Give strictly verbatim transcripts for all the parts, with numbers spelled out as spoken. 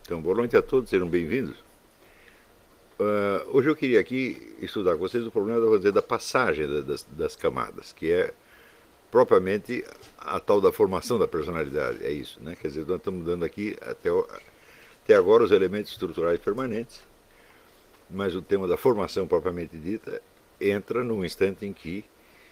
Então, boa noite a todos, sejam bem-vindos. Uh, hoje eu queria aqui estudar com vocês o problema vou dizer, da passagem da- das, das camadas, que é propriamente a tal da formação da personalidade. É isso, né? Quer dizer, nós estamos dando aqui até, o- até agora os elementos estruturais permanentes, mas o tema da formação propriamente dita entra num instante em que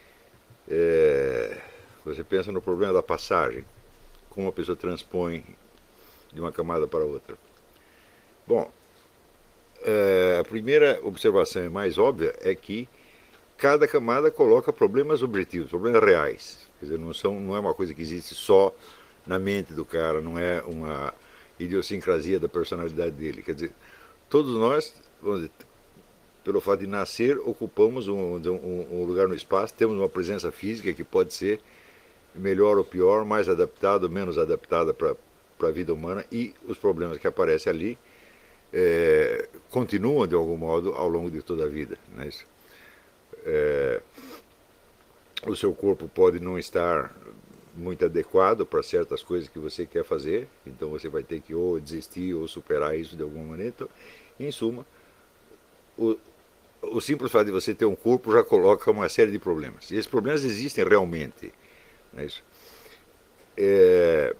é, você pensa no problema da passagem, como a pessoa transpõe de uma camada para outra. Bom, é, a primeira observação e mais óbvia é que cada camada coloca problemas objetivos, problemas reais. Quer dizer, não, são, não é uma coisa que existe só na mente do cara, não é uma idiosincrasia da personalidade dele. Quer dizer, todos nós, vamos dizer, pelo fato de nascer, ocupamos um, um, um lugar no espaço, temos uma presença física que pode ser melhor ou pior, mais adaptada ou menos adaptada para a vida humana, e os problemas que aparecem ali é, continuam de algum modo ao longo de toda a vida. Não é isso? É, o seu corpo pode não estar muito adequado para certas coisas que você quer fazer, então você vai ter que ou desistir ou superar isso de alguma maneira. Então, em suma, o, o simples fato de você ter um corpo já coloca uma série de problemas. E esses problemas existem realmente. Não é isso? É,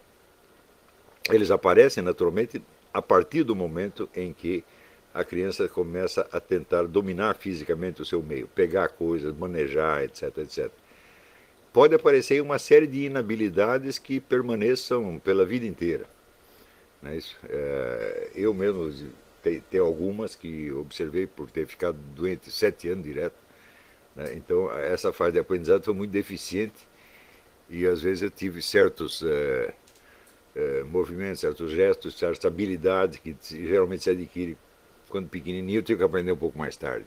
eles aparecem naturalmente a partir do momento em que a criança começa a tentar dominar fisicamente o seu meio, pegar coisas, manejar, etc, etcétera. Pode aparecer uma série de inabilidades que permaneçam pela vida inteira. Não é isso? É, eu mesmo tenho algumas que observei por ter ficado doente sete anos direto. Né? Então, essa fase de aprendizado foi muito deficiente e às vezes eu tive certos é, é, movimentos, certos gestos, certas habilidades que geralmente se adquire quando pequenininho, eu tive que aprender um pouco mais tarde.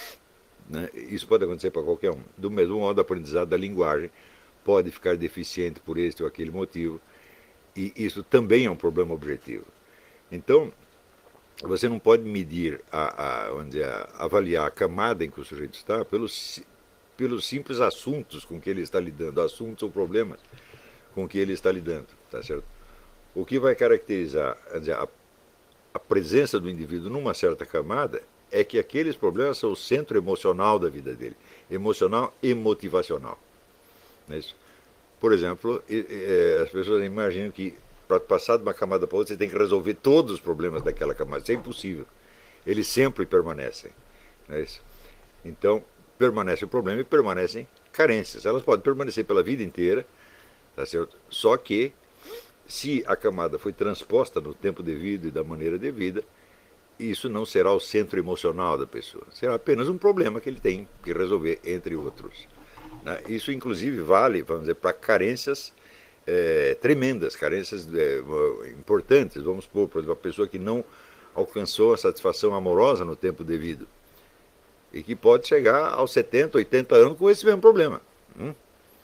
Né? Isso pode acontecer para qualquer um. Do mesmo modo, o aprendizado da linguagem pode ficar deficiente por este ou aquele motivo, e isso também é um problema objetivo. Então, você não pode medir, a, a, onde a, avaliar a camada em que o sujeito está pelos, pelos simples assuntos com que ele está lidando, assuntos ou problemas com que ele está lidando, tá certo? O que vai caracterizar a, a presença do indivíduo numa certa camada é que aqueles problemas são o centro emocional da vida dele, emocional e motivacional. Não é isso? Por exemplo, as pessoas imaginam que para passar de uma camada para outra você tem que resolver todos os problemas daquela camada. Isso é impossível. Eles sempre permanecem. Não é isso? Então, permanece o problema e permanecem carências. Elas podem permanecer pela vida inteira, tá certo? Só que, se a camada foi transposta no tempo devido e da maneira devida, isso não será o centro emocional da pessoa. Será apenas um problema que ele tem que resolver, entre outros. Isso, inclusive, vale, vamos dizer, para carências é, tremendas, carências é, importantes. Vamos supor, por exemplo, a pessoa que não alcançou a satisfação amorosa no tempo devido e que pode chegar aos setenta, oitenta anos com esse mesmo problema. Hum?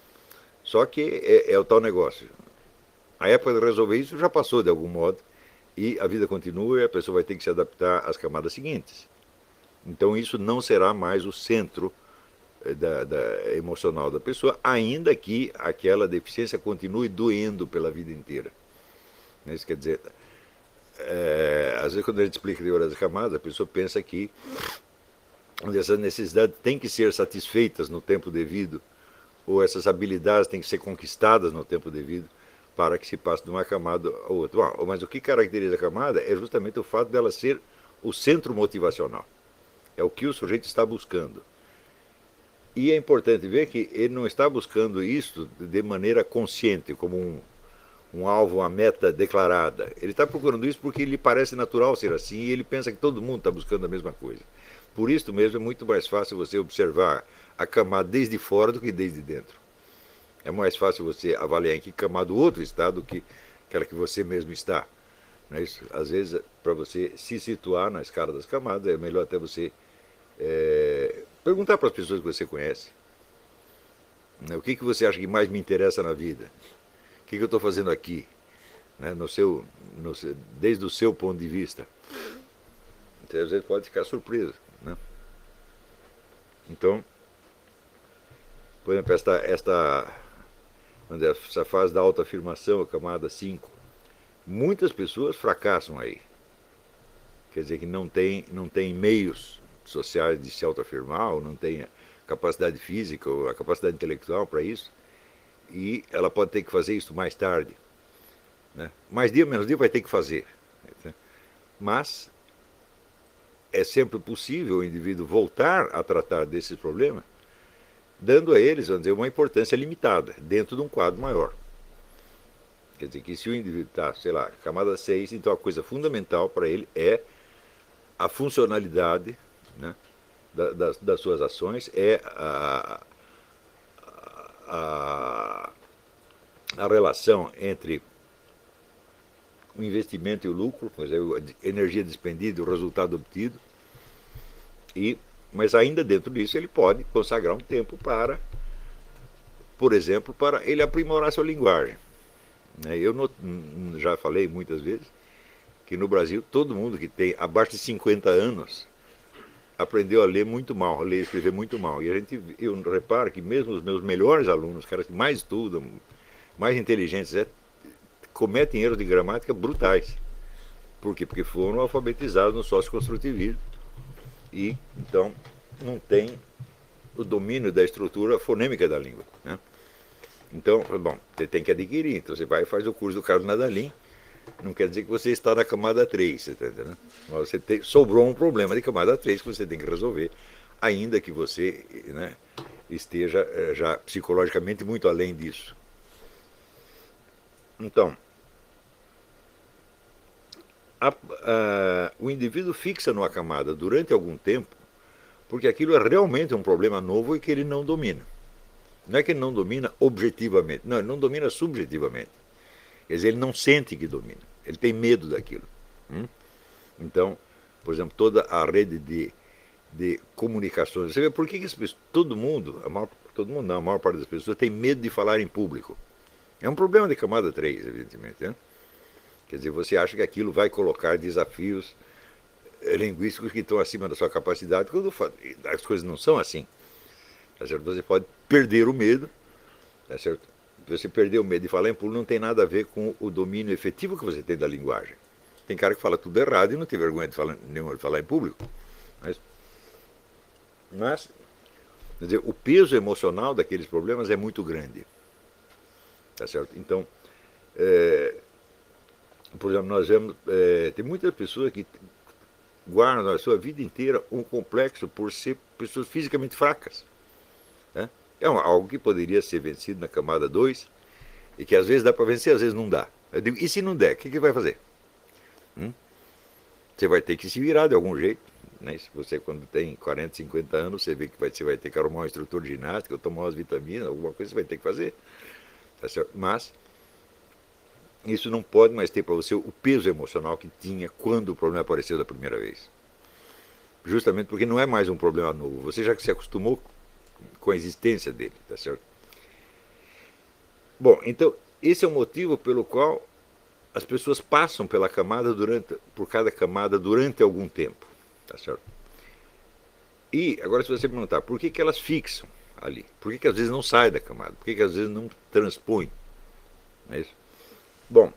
Só que é, é o tal negócio. A época de resolver isso já passou de algum modo e a vida continua e a pessoa vai ter que se adaptar às camadas seguintes. Então isso não será mais o centro Da, da, emocional da pessoa, ainda que aquela deficiência continue doendo pela vida inteira. Isso quer dizer, é, às vezes quando a gente explica a teoria das camadas, a pessoa pensa que essas necessidades têm que ser satisfeitas no tempo devido, ou essas habilidades têm que ser conquistadas no tempo devido, para que se passe de uma camada a outra. Bom, mas o que caracteriza a camada é justamente o fato dela ser o centro motivacional. É o que o sujeito está buscando. E é importante ver que ele não está buscando isso de maneira consciente, como um, um alvo, uma meta declarada. Ele está procurando isso porque lhe parece natural ser assim e ele pensa que todo mundo está buscando a mesma coisa. Por isso mesmo é muito mais fácil você observar a camada desde fora do que desde dentro. É mais fácil você avaliar em que camada o outro está do que aquela que você mesmo está. Não é isso? Às vezes, para você se situar na escala das camadas, é melhor até você é, perguntar para as pessoas que você conhece. Né, o que, que você acha que mais me interessa na vida? O que, que eu estou fazendo aqui? Né, no seu, no seu, desde o seu ponto de vista. Então, às vezes pode ficar surpreso. Né? Então, por exemplo, esta, esta, essa fase da autoafirmação, a camada cinco, muitas pessoas fracassam aí. quer dizer que não tem, não tem meios sociais de se autoafirmar, ou não tem a capacidade física ou a capacidade intelectual para isso, e ela pode ter que fazer isso mais tarde. Né? Mais dia, menos dia vai ter que fazer. Mas é sempre possível o indivíduo voltar a tratar desses problemas, dando a eles, vamos dizer, uma importância limitada, dentro de um quadro maior. Quer dizer que se o indivíduo está, sei lá, camada seis, então a coisa fundamental para ele é a funcionalidade, né, das, das suas ações, é a, a, a relação entre o investimento e o lucro, quer dizer, a energia despendida e o resultado obtido, e, mas ainda dentro disso ele pode consagrar um tempo para, por exemplo, para ele aprimorar sua linguagem. Eu not, já falei muitas vezes que no Brasil todo mundo que tem abaixo de cinquenta anos aprendeu a ler muito mal, a ler e escrever muito mal. E a gente, eu reparo que mesmo os meus melhores alunos, os caras que mais estudam, mais inteligentes, é, cometem erros de gramática brutais. Por quê? Porque foram alfabetizados no socioconstrutivismo e, então, não tem o domínio da estrutura fonêmica da língua. Né? Então, bom, você tem que adquirir. Então, você vai e faz o curso do Carlos Nadalim. Não quer dizer que você está na camada três, você está entendendo? Mas você tem, sobrou um problema de camada três que você tem que resolver, ainda que você, né, esteja já psicologicamente muito além disso. Então, a, a, o indivíduo fixa numa camada durante algum tempo, porque aquilo é realmente um problema novo e que ele não domina. Não é que ele não domina objetivamente, não, ele não domina subjetivamente. Quer dizer, ele não sente que domina, ele tem medo daquilo. Hum? Então, por exemplo, toda a rede de, de comunicações, você vê por que, que as pessoas, todo mundo, a maior, todo mundo não, a maior parte das pessoas tem medo de falar em público. É um problema de camada três, evidentemente. Né? Quer dizer, você acha que aquilo vai colocar desafios linguísticos que estão acima da sua capacidade, quando as coisas não são assim. Tá certo? Você pode perder o medo, tá certo? Você perder o medo de falar em público não tem nada a ver com o domínio efetivo que você tem da linguagem. Tem cara que fala tudo errado e não tem vergonha de falar, nenhuma de falar em público. Mas, mas quer dizer, o peso emocional daqueles problemas é muito grande. Tá certo? Então, é, por exemplo, nós vemos, é, tem muitas pessoas que guardam a sua vida inteira um complexo por ser pessoas fisicamente fracas. Né? É algo que poderia ser vencido na camada dois e que às vezes dá para vencer, às vezes não dá. Eu digo, e se não der, o que, que vai fazer? Hum? Você vai ter que se virar de algum jeito. Né? Se você, quando tem quarenta, cinquenta anos, você vê que vai, você vai ter que arrumar um instrutor de ginástica, ou tomar umas vitaminas, alguma coisa você vai ter que fazer. Tá certo? Mas isso não pode mais ter para você o peso emocional que tinha quando o problema apareceu da primeira vez. Justamente porque não é mais um problema novo. Você já se acostumou com a existência dele, tá certo? Bom, então, esse é o motivo pelo qual as pessoas passam pela camada durante, por cada camada durante algum tempo, tá certo? E, agora se você perguntar, por que, que elas fixam ali? Por que, que às vezes não sai da camada? Por que, que às vezes não transpõe? Não é isso? Bom,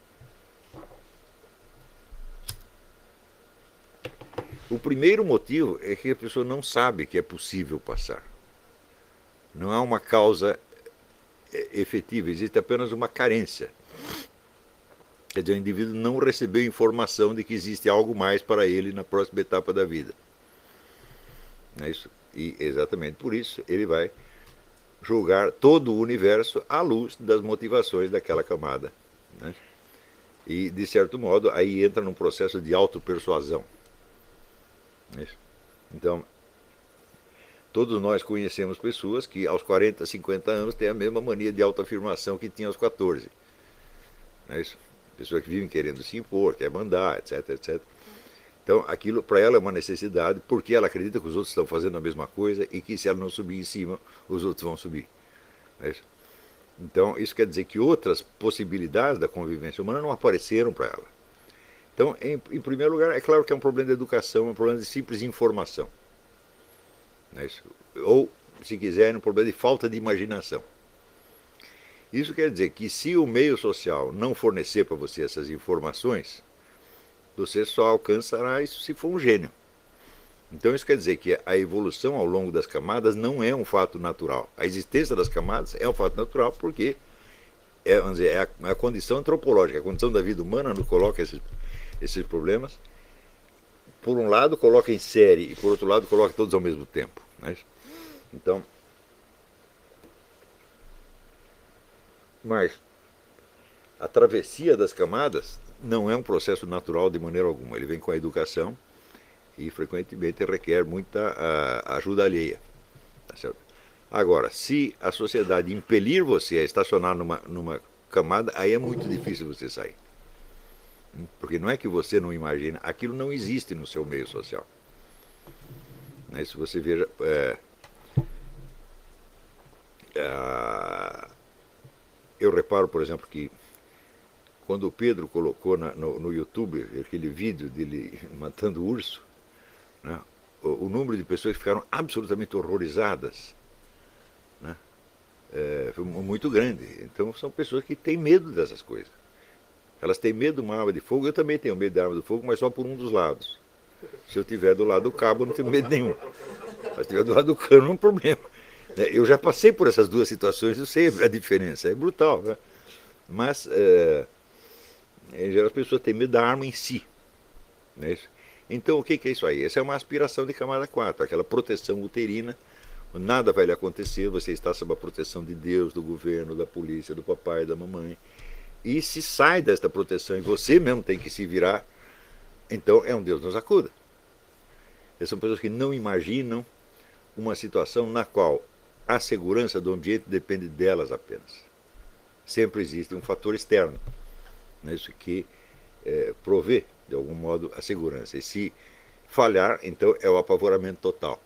o primeiro motivo é que a pessoa não sabe que é possível passar. Não há uma causa efetiva, existe apenas uma carência. Quer dizer, o indivíduo não recebeu informação de que existe algo mais para ele na próxima etapa da vida. Não é isso? E exatamente por isso ele vai julgar todo o universo à luz das motivações daquela camada. Né? E, de certo modo, aí entra num processo de autopersuasão. Não é isso? Então, todos nós conhecemos pessoas que aos quarenta, cinquenta anos têm a mesma mania de autoafirmação que tinha aos quatorze. Não é isso? Pessoas que vivem querendo se impor, quer mandar, etc, etcétera. Então, aquilo para ela é uma necessidade, porque ela acredita que os outros estão fazendo a mesma coisa e que se ela não subir em cima, os outros vão subir. Não é isso? Então, isso quer dizer que outras possibilidades da convivência humana não apareceram para ela. Então, em, em primeiro lugar, é claro que é um problema de educação, é um problema de simples informação. Não é isso? Ou, se quiserem, um problema de falta de imaginação. Isso quer dizer que se o meio social não fornecer para você essas informações, Você só alcançará isso se for um gênio. Então isso quer dizer que a evolução ao longo das camadas não é um fato natural. A existência das camadas é um fato natural porque é, vamos dizer, é, a, é a condição antropológica, a condição da vida humana nos coloca esses, esses problemas. Por um lado coloca em série e por outro lado coloca todos ao mesmo tempo. Né? Então, mas a travessia das camadas não é um processo natural de maneira alguma. Ele vem com a educação e frequentemente requer muita uh, ajuda alheia. Tá certo? Agora, se a sociedade impelir você a estacionar numa, numa camada, aí é muito difícil você sair. Porque não é que você não imagina, aquilo não existe no seu meio social. Né? Se você veja. É, é, eu reparo, por exemplo, que quando o Pedro colocou na, no, no YouTube aquele vídeo dele matando o urso, né, o, o número de pessoas que ficaram absolutamente horrorizadas, né, é, foi muito grande. Então são pessoas que têm medo dessas coisas. Elas têm medo de uma arma de fogo, eu também tenho medo de arma de fogo, mas só por um dos lados. Se eu estiver do lado do cabo, eu não tenho medo nenhum. Se eu estiver do lado do cano, não é um problema. Eu já passei por essas duas situações, eu sei a diferença, é brutal. Né? Mas, é, em geral, as pessoas têm medo da arma em si. Né? Então, o que é isso aí? Essa é uma aspiração de camada quatro, aquela proteção uterina, nada vai lhe acontecer, você está sob a proteção de Deus, do governo, da polícia, do papai, da mamãe. E se sai desta proteção e você mesmo tem que se virar, então é um Deus nos acuda. Essas são pessoas que não imaginam uma situação na qual a segurança do ambiente depende delas apenas. Sempre existe um fator externo, né, isso que é, provê, de algum modo, a segurança. E se falhar, então é o apavoramento total.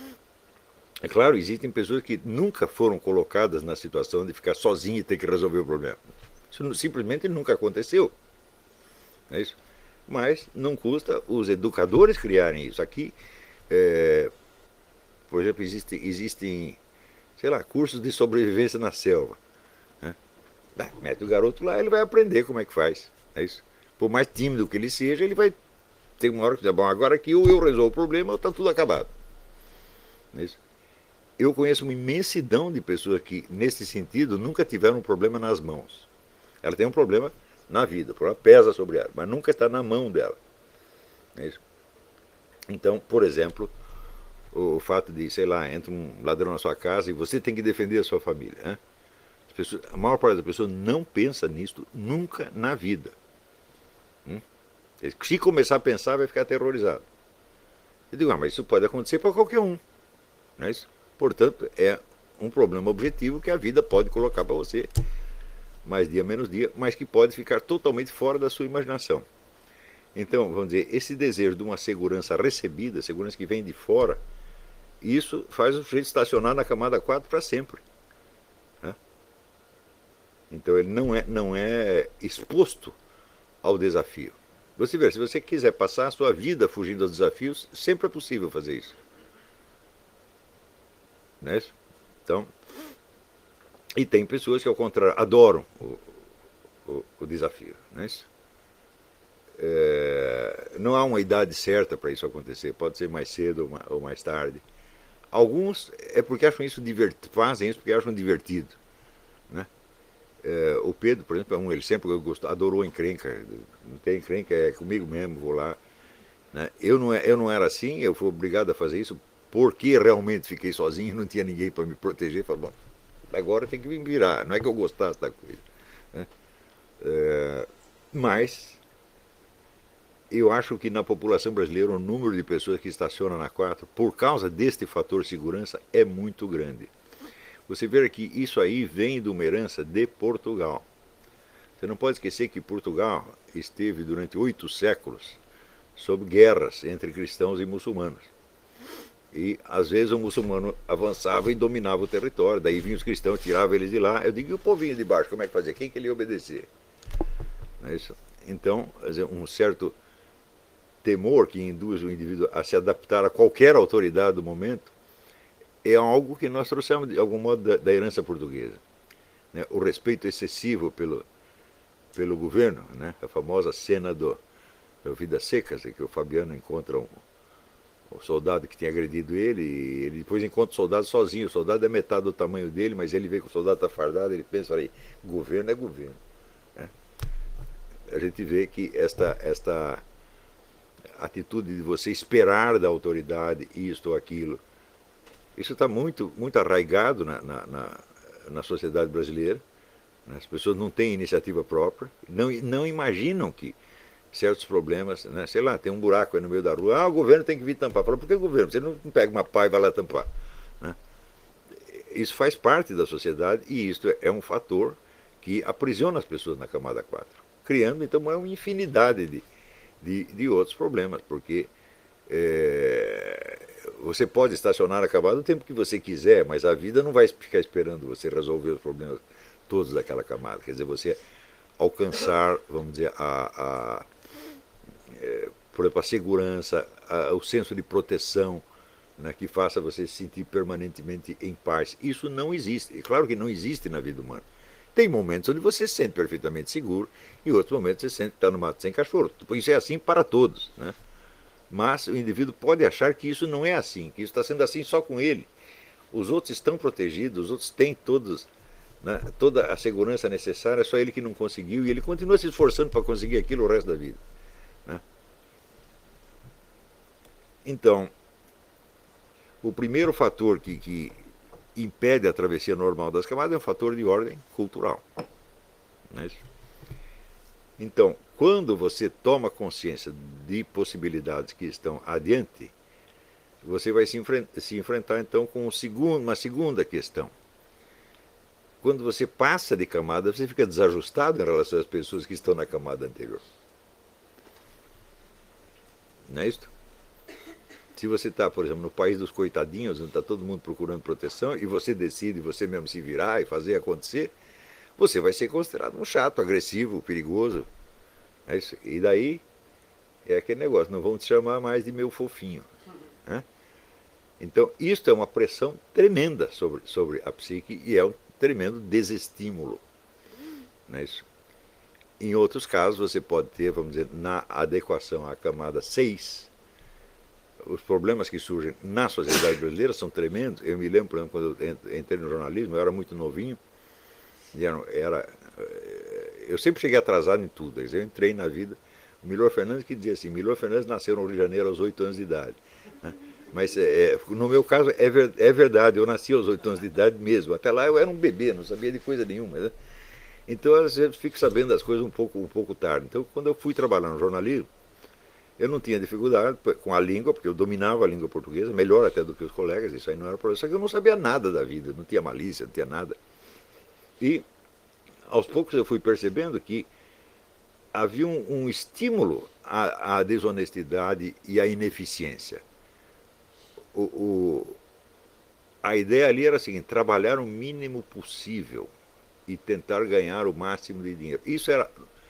É claro, existem pessoas que nunca foram colocadas na situação de ficar sozinhas e ter que resolver o problema. Isso simplesmente nunca aconteceu. É isso? Mas não custa os educadores criarem isso. Aqui, é, por exemplo, existe, existem, sei lá, cursos de sobrevivência na selva. Né? Ah, mete o garoto lá, ele vai aprender como é que faz. É isso? Por mais tímido que ele seja, ele vai ter uma hora que dizer, bom, agora aqui ou eu resolvo o problema ou está tudo acabado. É isso? Eu conheço uma imensidão de pessoas que, nesse sentido, nunca tiveram um problema nas mãos. Ela tem um problema na vida, o problema pesa sobre ela, mas nunca está na mão dela. É isso? Então, por exemplo, o, o fato de, sei lá, entra um ladrão na sua casa e você tem que defender a sua família. Né? As pessoas, a maior parte das pessoas não pensa nisso nunca na vida. Hum? Se começar a pensar, vai ficar aterrorizado. Eu digo, ah, mas isso pode acontecer para qualquer um. Não é isso? Portanto, é um problema objetivo que a vida pode colocar para você, mais dia menos dia, mas que pode ficar totalmente fora da sua imaginação. Então, vamos dizer, esse desejo de uma segurança recebida, segurança que vem de fora, isso faz o sujeito estacionar na camada quatro para sempre. Né? Então ele não é, não é exposto ao desafio. Você vê, se você quiser passar a sua vida fugindo dos desafios, sempre é possível fazer isso. Não é isso? Então, e tem pessoas que, ao contrário, adoram o, o, o desafio. Não é isso? É, não há uma idade certa para isso acontecer, pode ser mais cedo ou mais tarde. Alguns é porque acham isso divert... fazem isso porque acham divertido. Né? É, o Pedro, por exemplo, é um, ele sempre gostou, adorou encrenca, não tem encrenca, é comigo mesmo, vou lá. Né? Eu, não, eu não era assim, eu fui obrigado a fazer isso porque realmente fiquei sozinho, não tinha ninguém para me proteger. Falei, bom, agora tem que me virar, não é que eu gostasse da coisa. Né? É, mas eu acho que na população brasileira o número de pessoas que estacionam na quatro, por causa deste fator segurança, é muito grande. Você vê que isso aí vem de uma herança de Portugal. Você não pode esquecer que Portugal esteve durante oito séculos sob guerras entre cristãos e muçulmanos. E às vezes o muçulmano avançava e dominava o território, daí vinham os cristãos, tiravam eles de lá. Eu digo, e o povinho de baixo, como é que fazia? Quem que ele ia obedecer? Não é isso? Então, um certo temor que induz o indivíduo a se adaptar a qualquer autoridade do momento é algo que nós trouxemos de algum modo da, da herança portuguesa. Né? O respeito excessivo pelo, pelo governo, né? A famosa cena do, Vidas Secas, em que o Fabiano encontra um, um soldado que tinha agredido ele, e ele depois encontra o soldado sozinho. O soldado é metade do tamanho dele, mas ele vê que o soldado está fardado, ele pensa, aí, governo é governo. Né? A gente vê que esta, esta atitude de você esperar da autoridade isto ou aquilo, isso está muito, muito arraigado na, na, na, na sociedade brasileira. As pessoas não têm iniciativa própria, não, não imaginam que certos problemas, né? Sei lá, tem um buraco aí no meio da rua, ah, o governo tem que vir tampar. Fala, por que o governo? Você não pega uma pá e vai lá tampar. Né? Isso faz parte da sociedade e isso é um fator que aprisiona as pessoas na camada quatro, criando então uma infinidade de, de, de outros problemas, porque é, você pode estacionar na camada o tempo que você quiser, mas a vida não vai ficar esperando você resolver os problemas todos daquela camada. Quer dizer, você alcançar, vamos dizer, a, a, é, por exemplo, a segurança, a, o senso de proteção, né, que faça você se sentir permanentemente em paz. Isso não existe. É claro que não existe na vida humana. Tem momentos onde você se sente perfeitamente seguro e outros momentos você sente que está no mato sem cachorro. Isso é assim para todos. Né? Mas o indivíduo pode achar que isso não é assim, que isso está sendo assim só com ele. Os outros estão protegidos, os outros têm todos... Né? Toda a segurança necessária, é só ele que não conseguiu, e ele continua se esforçando para conseguir aquilo o resto da vida. Né? Então, o primeiro fator que, que impede a travessia normal das camadas é um fator de ordem cultural. Não é isso? Então, quando você toma consciência de possibilidades que estão adiante, você vai se, enfren se enfrentar então com um segundo, uma segunda questão. Quando você passa de camada, você fica desajustado em relação às pessoas que estão na camada anterior. Não é isso? Se você está, por exemplo, no país dos coitadinhos, onde está todo mundo procurando proteção, e você decide você mesmo se virar e fazer acontecer, você vai ser considerado um chato, agressivo, perigoso. É isso? E daí é aquele negócio, não vão te chamar mais de meu fofinho. Né? Então, isso é uma pressão tremenda sobre, sobre a psique e é um tremendo desestímulo. Não é isso? Em outros casos, você pode ter, vamos dizer, na adequação à camada seis, os problemas que surgem na sociedade brasileira são tremendos. Eu me lembro, por exemplo, quando eu entrei no jornalismo, eu era muito novinho, e era, era, eu sempre cheguei atrasado em tudo. Eu entrei na vida, o Milor Fernandes que dizia assim, Milor Fernandes nasceu no Rio de Janeiro aos oito anos de idade. Né? Mas é, no meu caso é, ver, é verdade, eu nasci aos oito anos de idade mesmo. Até lá eu era um bebê, não sabia de coisa nenhuma. Né? Então às vezes fico sabendo das coisas um pouco, um pouco tarde. Então quando eu fui trabalhar no jornalismo, eu não tinha dificuldade com a língua, porque eu dominava a língua portuguesa, melhor até do que os colegas, isso aí não era problema. Só que eu não sabia nada da vida, não tinha malícia, não tinha nada. E aos poucos eu fui percebendo que havia um, um estímulo à, à desonestidade e à ineficiência. O, o, a ideia ali era a seguinte, trabalhar o mínimo possível e tentar ganhar o máximo de dinheiro. Isso era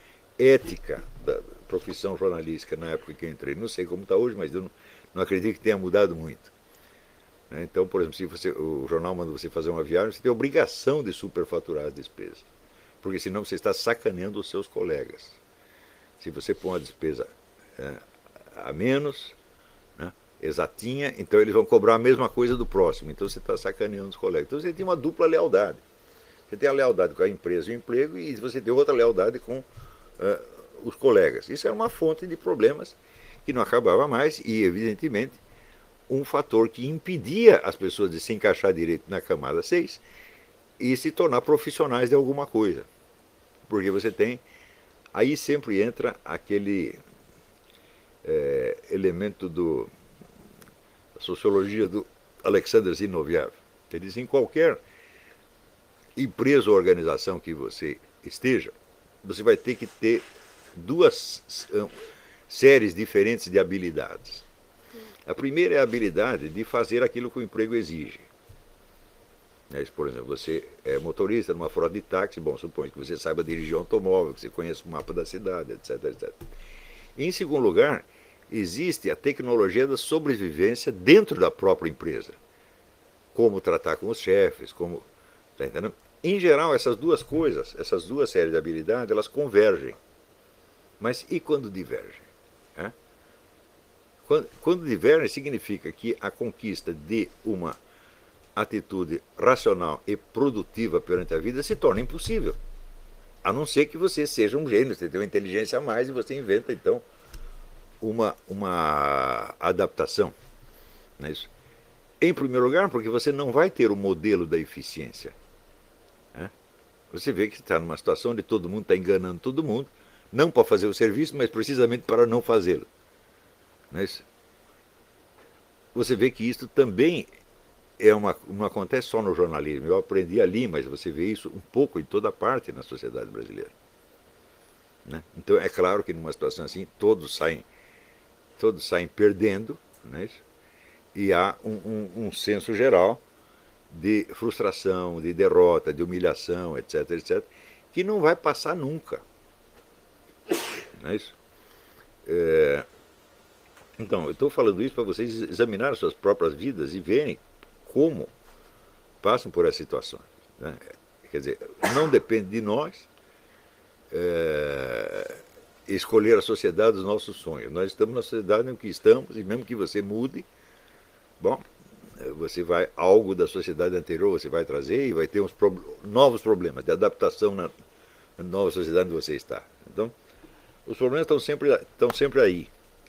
ética da profissão jornalística na época que eu entrei. Não sei como está hoje, mas eu não, não acredito que tenha mudado muito. Então, por exemplo, se você, o jornal manda você fazer uma viagem, você tem a obrigação de superfaturar as despesas. Porque senão você está sacaneando os seus colegas. Se você põe uma despesa é, a menos, né, exatinha, então eles vão cobrar a mesma coisa do próximo. Então você está sacaneando os colegas. Então você tem uma dupla lealdade. Você tem a lealdade com a empresa e o emprego e você tem outra lealdade com uh, os colegas. Isso era uma fonte de problemas que não acabava mais e, evidentemente, um fator que impedia as pessoas de se encaixar direito na camada seis e se tornar profissionais de alguma coisa. Porque você tem... Aí sempre entra aquele é, elemento do, da sociologia do Alexander Zinoviev. Ele diz, em qualquer empresa ou organização que você esteja, você vai ter que ter duas séries diferentes de habilidades. A primeira é a habilidade de fazer aquilo que o emprego exige. Por exemplo, você é motorista numa frota de táxi, bom, suponho que você saiba dirigir um automóvel, que você conheça o mapa da cidade, etc, etcétera. Em segundo lugar, existe a tecnologia da sobrevivência dentro da própria empresa. Como tratar com os chefes, como... Tá entendendo? Em geral, essas duas coisas, essas duas séries de habilidades, elas convergem. Mas e quando divergem? Né? Quando, quando divergem, significa que a conquista de uma atitude racional e produtiva perante a vida se torna impossível. A não ser que você seja um gênio, você tem uma inteligência a mais e você inventa, então, uma, uma adaptação. Não é isso? Em primeiro lugar, porque você não vai ter o modelo da eficiência. Né? Você vê que está numa situação onde todo mundo está enganando todo mundo, não para fazer o serviço, mas precisamente para não fazê-lo. Não é isso? Você vê que isso também é uma, não acontece só no jornalismo. Eu aprendi ali, mas você vê isso um pouco em toda parte na sociedade brasileira. Né? Então é claro que numa situação assim todos saem, todos saem perdendo, não é isso? E há um, um, um senso geral de frustração, de derrota, de humilhação, etc, etc, que não vai passar nunca. Não é isso? É... Então, eu estou falando isso para vocês examinarem suas próprias vidas e verem como passam por essas situações. Né? Quer dizer, não depende de nós é, escolher a sociedade dos nossos sonhos. Nós estamos na sociedade em que estamos, e mesmo que você mude, bom, você vai, algo da sociedade anterior você vai trazer e vai ter uns pro, novos problemas de adaptação na, na nova sociedade onde você está. Então, os problemas estão sempre, estão sempre aí.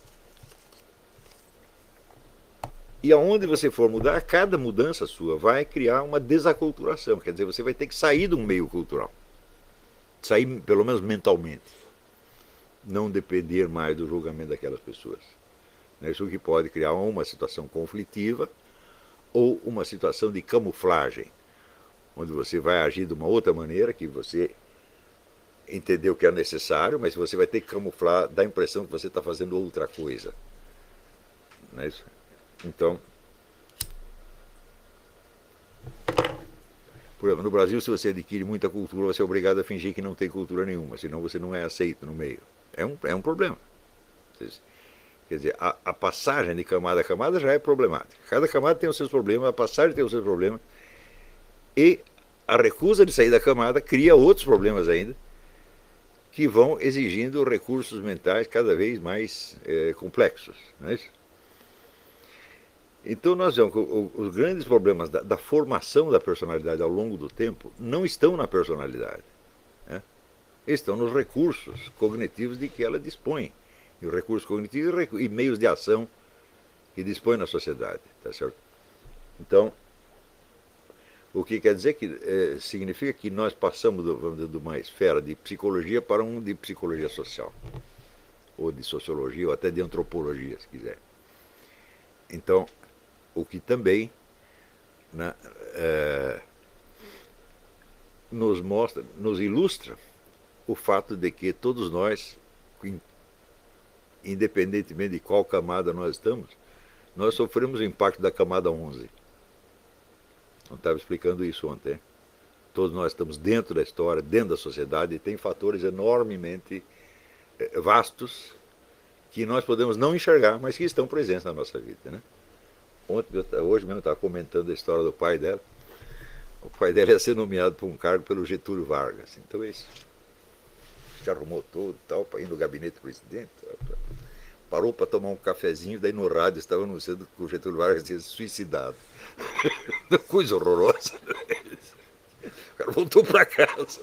E aonde você for mudar, cada mudança sua vai criar uma desaculturação. Quer dizer, você vai ter que sair de um meio cultural. Sair, pelo menos mentalmente. Não depender mais do julgamento daquelas pessoas. Isso que pode criar uma situação conflitiva ou uma situação de camuflagem, onde você vai agir de uma outra maneira, que você entendeu que é necessário, mas você vai ter que camuflar, dá a impressão que você está fazendo outra coisa. Não é isso? Então, por exemplo, no Brasil, se você adquire muita cultura, você é obrigado a fingir que não tem cultura nenhuma, senão você não é aceito no meio. É um, é um problema. Quer dizer, a, a passagem de camada a camada já é problemática. Cada camada tem os seus problemas, a passagem tem os seus problemas, e a recusa de sair da camada cria outros problemas ainda, que vão exigindo recursos mentais cada vez mais é, complexos. Não é isso? Então nós vemos que os grandes problemas da, da formação da personalidade ao longo do tempo não estão na personalidade, né? Estão nos recursos cognitivos de que ela dispõe, e os recursos cognitivos e meios de ação que dispõe na sociedade, tá certo? Então, o que quer dizer que é, significa que nós passamos do, vamos dizer, de uma esfera de psicologia para um de psicologia social, ou de sociologia, ou até de antropologia, se quiser. Então, o que também, né, é, nos mostra, nos ilustra o fato de que todos nós, independentemente de qual camada nós estamos, nós sofremos o impacto da camada onze. Eu estava explicando isso ontem. Hein? Todos nós estamos dentro da história, dentro da sociedade, e tem fatores enormemente vastos que nós podemos não enxergar, mas que estão presentes na nossa vida, né? Ontem, hoje mesmo, eu estava comentando a história do pai dela. O pai dela ia ser nomeado para um cargo pelo Getúlio Vargas. Então é isso. Se arrumou todo tal, para ir no gabinete do presidente. Parou para tomar um cafezinho, daí no rádio estava anunciando que o Getúlio Vargas tinha se suicidado. Coisa horrorosa. O cara voltou para casa.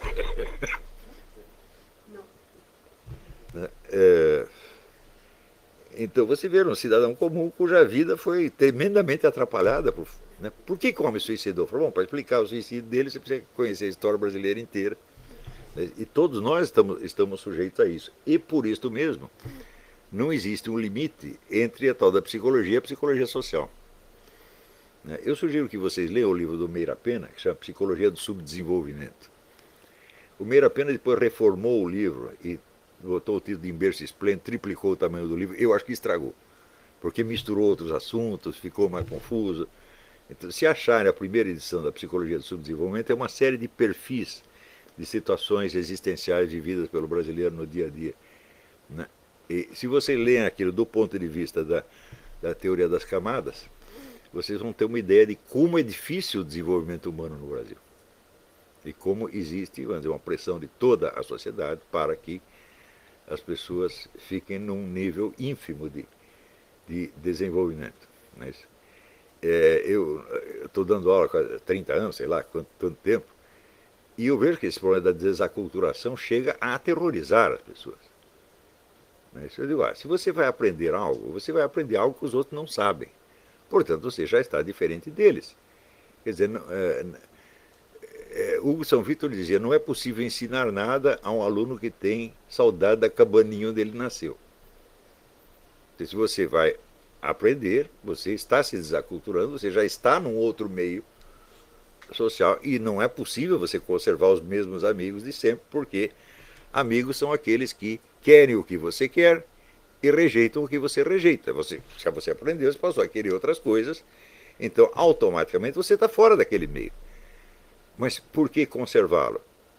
Não. É... Então você vê um cidadão comum cuja vida foi tremendamente atrapalhada. Por, né? Por que, que o homem suicidou? Falou, bom, para explicar o suicídio dele, você precisa conhecer a história brasileira inteira. Né? E todos nós estamos, estamos sujeitos a isso. E por isso mesmo, não existe um limite entre a tal da psicologia e a psicologia social. Né? Eu sugiro que vocês leiam o livro do Meira Pena, que chama Psicologia do Subdesenvolvimento. O Meira Pena depois reformou o livro e botou o título de Em Berço Esplêndido, triplicou o tamanho do livro. Eu acho que estragou, porque misturou outros assuntos, ficou mais confuso. Então, se acharem a primeira edição da Psicologia do Subdesenvolvimento, é uma série de perfis de situações existenciais vividas pelo brasileiro no dia a dia. Né? E se vocês lerem aquilo do ponto de vista da, da teoria das camadas, vocês vão ter uma ideia de como é difícil o desenvolvimento humano no Brasil. E como existe, vamos dizer, uma pressão de toda a sociedade para que as pessoas fiquem num nível ínfimo de, de desenvolvimento. Mas, é, eu estou dando aula há trinta anos, sei lá, quanto, tanto tempo, e eu vejo que esse problema da desaculturação chega a aterrorizar as pessoas. Mas eu digo, ah, se você vai aprender algo, você vai aprender algo que os outros não sabem. Portanto, você já está diferente deles. Quer dizer, é, é, Hugo São Vítor dizia, não é possível ensinar nada a um aluno que tem saudade da cabaninha onde ele nasceu. Então, se você vai aprender, você está se desaculturando, você já está num outro meio social e não é possível você conservar os mesmos amigos de sempre, porque amigos são aqueles que querem o que você quer e rejeitam o que você rejeita. Você, se você aprendeu, você passou a querer outras coisas, então automaticamente você está fora daquele meio. Mas por que conservá-lo?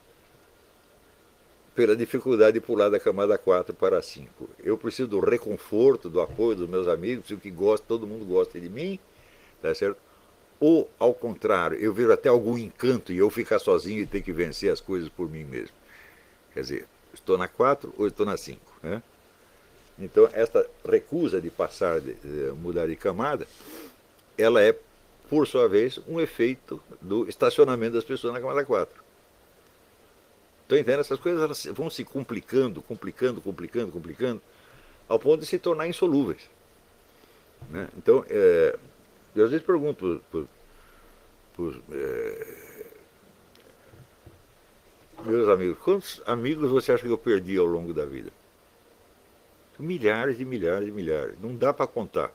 Pela dificuldade de pular da camada quatro para a cinco. Eu preciso do reconforto, do apoio dos meus amigos, preciso que gosta, todo mundo gosta de mim, tá certo? Ou, ao contrário, eu vejo até algum encanto em eu ficar sozinho e ter que vencer as coisas por mim mesmo. Quer dizer, estou na quatro ou estou na cinco, né? Então, esta recusa de passar, de, de mudar de camada, ela é, por sua vez, um efeito do estacionamento das pessoas na camada quatro. Então, entende? Essas coisas elas vão se complicando, complicando, complicando, complicando, ao ponto de se tornar insolúveis. Né? Então, é, eu às vezes pergunto por, por, é, meus amigos, quantos amigos você acha que eu perdi ao longo da vida? Milhares e milhares e milhares. Não dá para contar.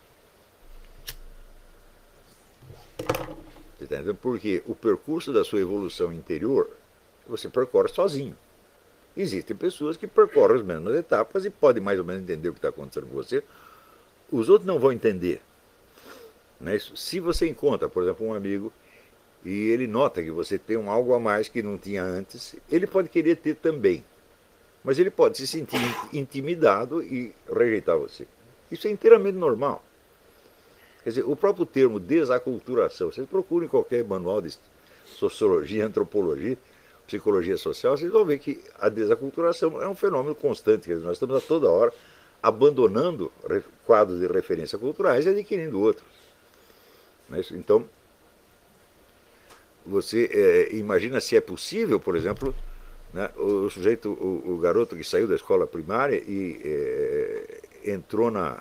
Entendeu? Porque o percurso da sua evolução interior você percorre sozinho. Existem pessoas que percorrem as mesmas etapas e podem mais ou menos entender o que está acontecendo com você. Os outros não vão entender. Não é isso? Se você encontra, por exemplo, um amigo e ele nota que você tem um algo a mais que não tinha antes, ele pode querer ter também. Mas ele pode se sentir intimidado e rejeitar você. Isso é inteiramente normal. Quer dizer, o próprio termo desaculturação, vocês procurem qualquer manual de sociologia, antropologia, psicologia social, vocês vão ver que a desaculturação é um fenômeno constante. Quer dizer, nós estamos a toda hora abandonando quadros de referência culturais e adquirindo outros. Então, você é, imagina se é possível, por exemplo, né, o sujeito, o, o garoto que saiu da escola primária e é, entrou na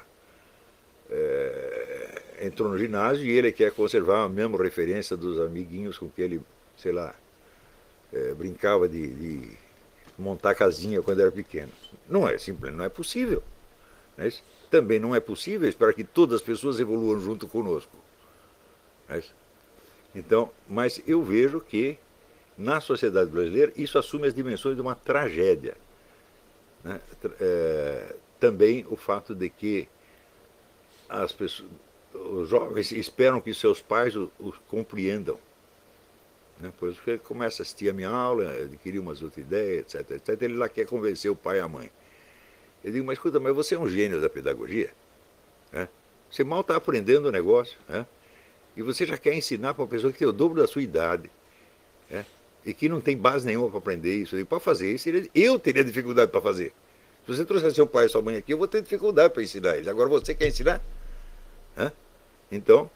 é, entrou no ginásio e ele quer conservar a mesma referência dos amiguinhos com que ele, sei lá, é, brincava de, de montar casinha quando era pequeno. Não é simples, não é possível. Né? Também não é possível esperar que todas as pessoas evoluam junto conosco. Né? Então, mas eu vejo que na sociedade brasileira isso assume as dimensões de uma tragédia. Né? É, também o fato de que as pessoas, os jovens esperam que seus pais os, os compreendam. Né? Por isso que ele começa a assistir a minha aula, adquirir umas outras ideias, etc, etc. Ele lá quer convencer o pai e a mãe. Eu digo, mas escuta, mas você é um gênio da pedagogia. Né? Você mal está aprendendo o negócio. Né? E você já quer ensinar para uma pessoa que tem o dobro da sua idade. Né? E que não tem base nenhuma para aprender isso. Para fazer isso, eu teria dificuldade para fazer. Se você trouxer seu pai e sua mãe aqui, eu vou ter dificuldade para ensinar eles. Agora você quer ensinar? Né? Então,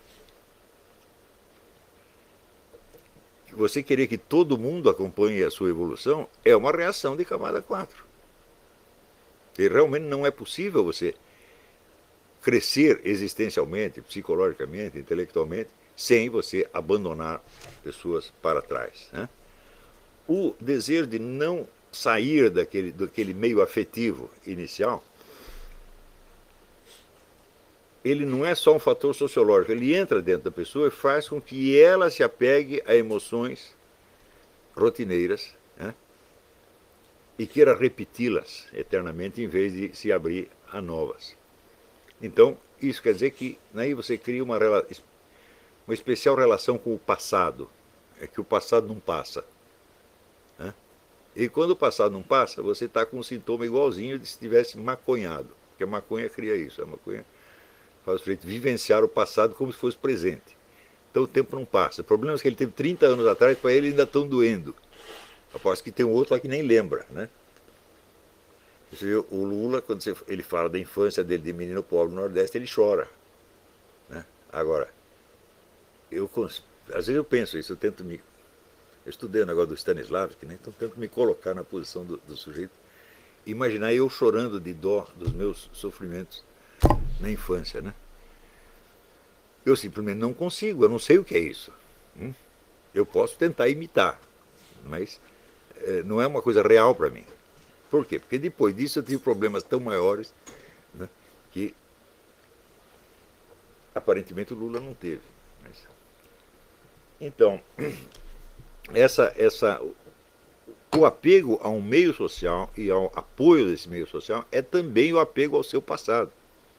você querer que todo mundo acompanhe a sua evolução é uma reação de camada quatro. E realmente não é possível você crescer existencialmente, psicologicamente, intelectualmente, sem você abandonar pessoas para trás. Né? O desejo de não sair daquele, daquele meio afetivo inicial, ele não é só um fator sociológico, ele entra dentro da pessoa e faz com que ela se apegue a emoções rotineiras, né? E queira repeti-las eternamente em vez de se abrir a novas. Então, isso quer dizer que aí você cria uma, uma especial relação com o passado, é que o passado não passa. Né? E quando o passado não passa, você está com um sintoma igualzinho de se tivesse maconhado, porque a maconha cria isso, a maconha faz o sujeito vivenciar o passado como se fosse presente. Então o tempo não passa. Problemas que ele teve trinta anos atrás, para ele ainda estão doendo. Aposto que tem um outro lá que nem lembra. Né? Você vê, o Lula, quando você, ele fala da infância dele de menino pobre no Nordeste, ele chora. Né? Agora, eu, às vezes eu penso isso, eu tento me. Eu estudei o negócio do Stanislavski, né? Então tento me colocar na posição do, do sujeito. Imaginar eu chorando de dó dos meus sofrimentos na infância, né? Eu simplesmente não consigo, eu não sei o que é isso. Hum? Eu posso tentar imitar, mas é, não é uma coisa real para mim. Por quê? Porque depois disso eu tive problemas tão maiores, né, que aparentemente o Lula não teve. Mas... Então, essa, essa, o apego a um meio social e ao apoio desse meio social é também o apego ao seu passado.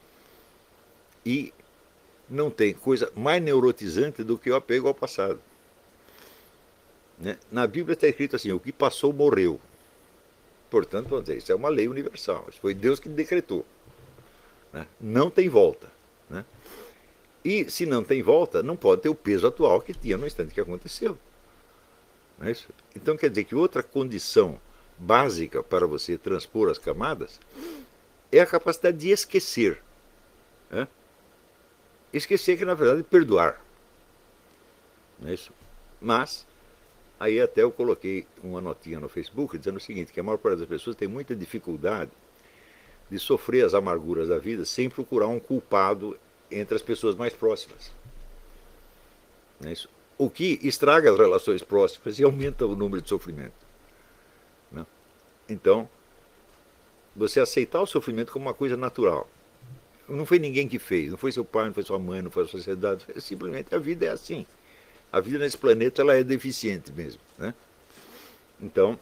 E não tem coisa mais neurotizante do que o apego ao passado. Né? Na Bíblia está escrito assim: o que passou morreu. Portanto, vamos dizer, isso é uma lei universal. Isso foi Deus que decretou. Né? Não tem volta. Né? E se não tem volta, não pode ter o peso atual que tinha no instante que aconteceu. Não é isso? Então quer dizer que outra condição básica para você transpor as camadas é a capacidade de esquecer. Né? Esquecer que na verdade é perdoar. Não é isso? Mas aí até eu coloquei uma notinha no Facebook dizendo o seguinte, que a maior parte das pessoas tem muita dificuldade de sofrer as amarguras da vida sem procurar um culpado entre as pessoas mais próximas. Não é isso? O que estraga as relações próximas e aumenta o número de sofrimento. Né? Então, você aceitar o sofrimento como uma coisa natural. Não foi ninguém que fez, não foi seu pai, não foi sua mãe, não foi a sociedade, simplesmente a vida é assim. A vida nesse planeta ela é deficiente mesmo. Né? Então,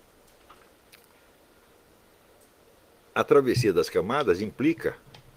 a travessia das camadas implica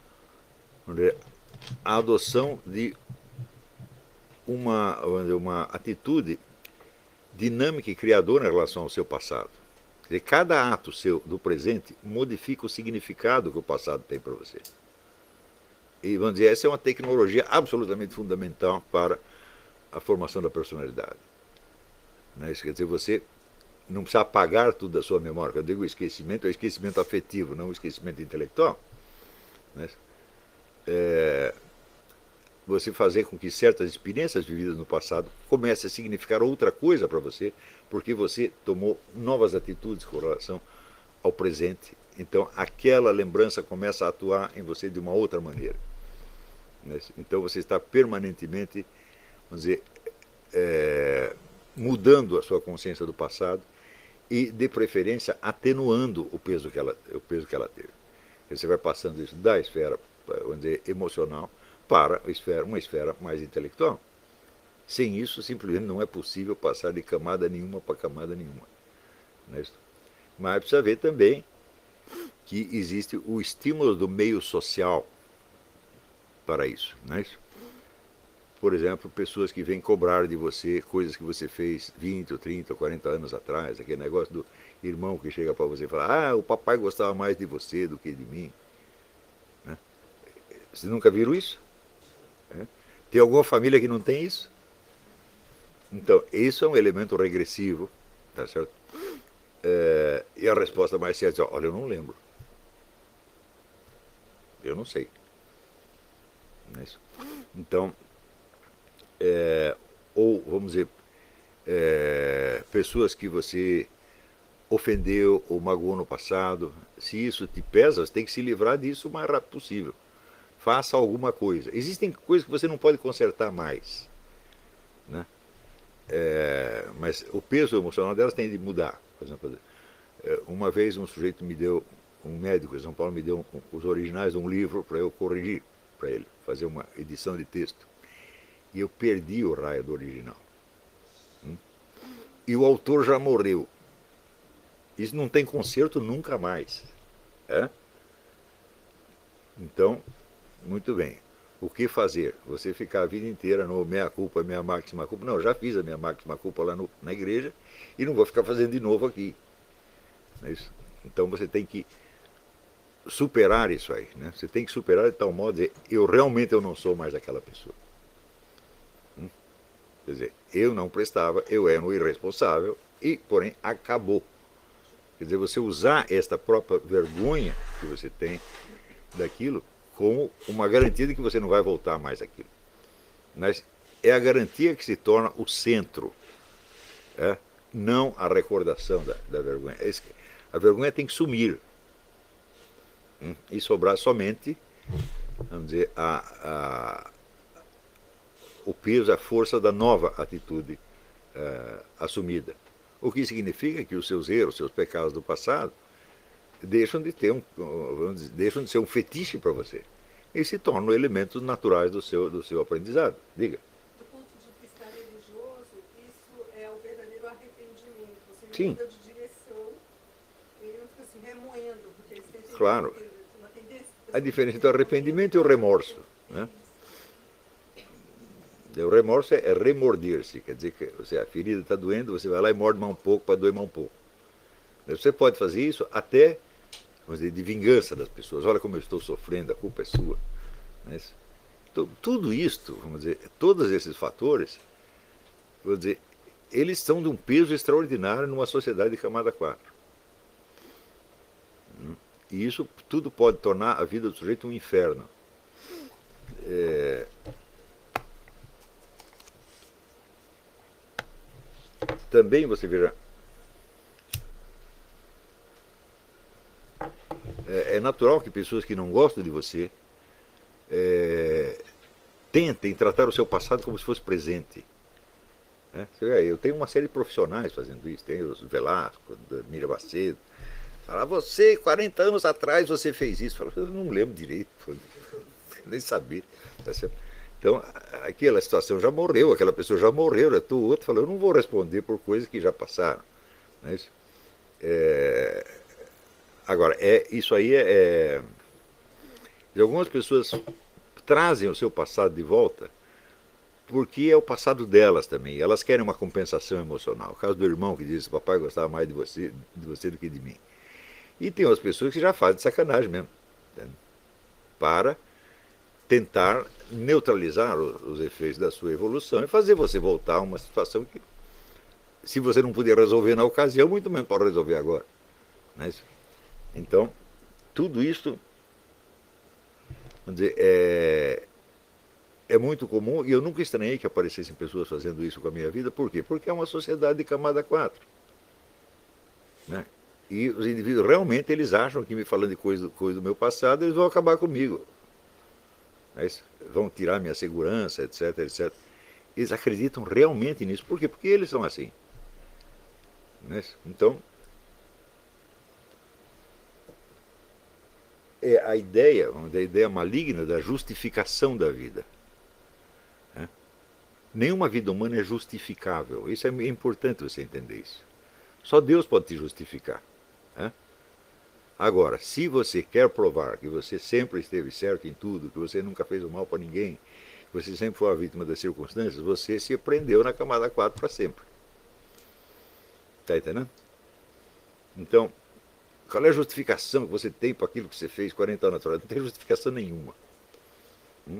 a adoção de uma, uma atitude dinâmica e criadora em relação ao seu passado. Quer dizer, cada ato seu do presente modifica o significado que o passado tem para você. E vamos dizer, essa é uma tecnologia absolutamente fundamental para a formação da personalidade. Né? Isso quer dizer, você não precisa apagar tudo da sua memória. Quando eu digo esquecimento, é o esquecimento afetivo, não o esquecimento intelectual. Né? É, você fazer com que certas experiências vividas no passado comecem a significar outra coisa para você, porque você tomou novas atitudes com relação ao presente. Então, aquela lembrança começa a atuar em você de uma outra maneira. Né? Então, você está permanentemente, vamos dizer, é, mudando a sua consciência do passado e, de preferência, atenuando o peso que ela, o peso que ela teve. Você vai passando isso da esfera, vamos dizer, emocional para a esfera, uma esfera mais intelectual. Sem isso, simplesmente não é possível passar de camada nenhuma para camada nenhuma. Não é isso? Mas precisa ver também que existe o estímulo do meio social para isso. Não é isso? Por exemplo, pessoas que vêm cobrar de você coisas que você fez vinte, ou trinta, ou quarenta anos atrás, aquele negócio do irmão que chega para você e fala: ah, o papai gostava mais de você do que de mim. Né? Vocês nunca viram isso? É? Tem alguma família que não tem isso? Então, isso é um elemento regressivo, tá certo? É, e a resposta mais certa é: olha, eu não lembro. Eu não sei. Não é isso? Então, é, ou, vamos dizer, é, pessoas que você ofendeu ou magoou no passado, se isso te pesa, você tem que se livrar disso o mais rápido possível. Faça alguma coisa. Existem coisas que você não pode consertar mais. Né? É, mas o peso emocional delas tem de mudar. Por exemplo, uma vez um sujeito me deu, um médico em São Paulo me deu um, os originais de um livro para eu corrigir para ele, fazer uma edição de texto. E eu perdi o raio do original. Hum? E o autor já morreu. Isso não tem conserto nunca mais. É? Então, muito bem. O que fazer? Você ficar a vida inteira no meia culpa, minha máxima culpa? Não, já fiz a minha máxima culpa lá no, na igreja e não vou ficar fazendo de novo aqui. Não é isso? Então você tem que superar isso aí. Né? Você tem que superar de tal modo de dizer: eu realmente eu não sou mais aquela pessoa. Hum? Quer dizer, eu não prestava, eu era um irresponsável e, porém, acabou. Quer dizer, você usar esta própria vergonha que você tem daquilo como uma garantia de que você não vai voltar mais àquilo. Mas é a garantia que se torna o centro, é? Não a recordação da, da vergonha. A vergonha tem que sumir hum? e sobrar somente, vamos dizer, a, a, o peso, a força da nova atitude uh, assumida. O que significa que os seus erros, os seus pecados do passado, deixam de ter um, vamos dizer, deixam de ser um fetiche para você e se tornam elementos naturais do seu, do seu aprendizado. Diga. Do ponto de vista religioso, isso é o verdadeiro arrependimento. Você Sim. muda de direção e não fica assim remoendo, porque eles têm Claro. uma tendência. A diferença entre o arrependimento e o remorso, né? O remorso é remorder-se, quer dizer que você, a ferida está doendo, você vai lá e morde mais um pouco para doer mais um pouco. Você pode fazer isso até, vamos dizer, de vingança das pessoas. Olha como eu estou sofrendo, a culpa é sua. Mas, tudo isto, vamos dizer, todos esses fatores, vamos dizer, eles são de um peso extraordinário numa sociedade de camada quatro. E isso tudo pode tornar a vida do sujeito um inferno. É... Também você veja, é, é natural que pessoas que não gostam de você é, tentem tratar o seu passado como se fosse presente. Né? Eu tenho uma série de profissionais fazendo isso, tem os Velasco, Miriam Macedo. Fala, você, quarenta anos atrás você fez isso. Fala, eu não lembro direito, nem sabia. Então, aquela situação já morreu, aquela pessoa já morreu, né? O outro falou, eu não vou responder por coisas que já passaram. Não é isso? É... Agora, é, isso aí é, é... Algumas pessoas trazem o seu passado de volta porque é o passado delas também. Elas querem uma compensação emocional. O caso do irmão que diz, papai gostava mais de você, de você do que de mim. E tem outras pessoas que já fazem de sacanagem mesmo, né? Para tentar neutralizar os efeitos da sua evolução e fazer você voltar a uma situação que, se você não puder resolver na ocasião, muito menos pode resolver agora. Não é isso? Então, tudo isso, vamos dizer, é, é muito comum e eu nunca estranhei que aparecessem pessoas fazendo isso com a minha vida. Por quê? Porque é uma sociedade de camada quatro. Né? E os indivíduos realmente eles acham que me falando de coisa, coisa do meu passado, eles vão acabar comigo. Mas vão tirar minha segurança, etc, etcétera. Eles acreditam realmente nisso. Por quê? Porque eles são assim. Então, é a ideia, a ideia maligna da justificação da vida. Né? Nenhuma vida humana é justificável. Isso é importante você entender isso. Só Deus pode te justificar. Né? Agora, se você quer provar que você sempre esteve certo em tudo, que você nunca fez o mal para ninguém, que você sempre foi a vítima das circunstâncias, você se prendeu na camada quatro para sempre. Está entendendo? Então, qual é a justificação que você tem para aquilo que você fez quarenta anos atrás? Não tem justificação nenhuma. Hum?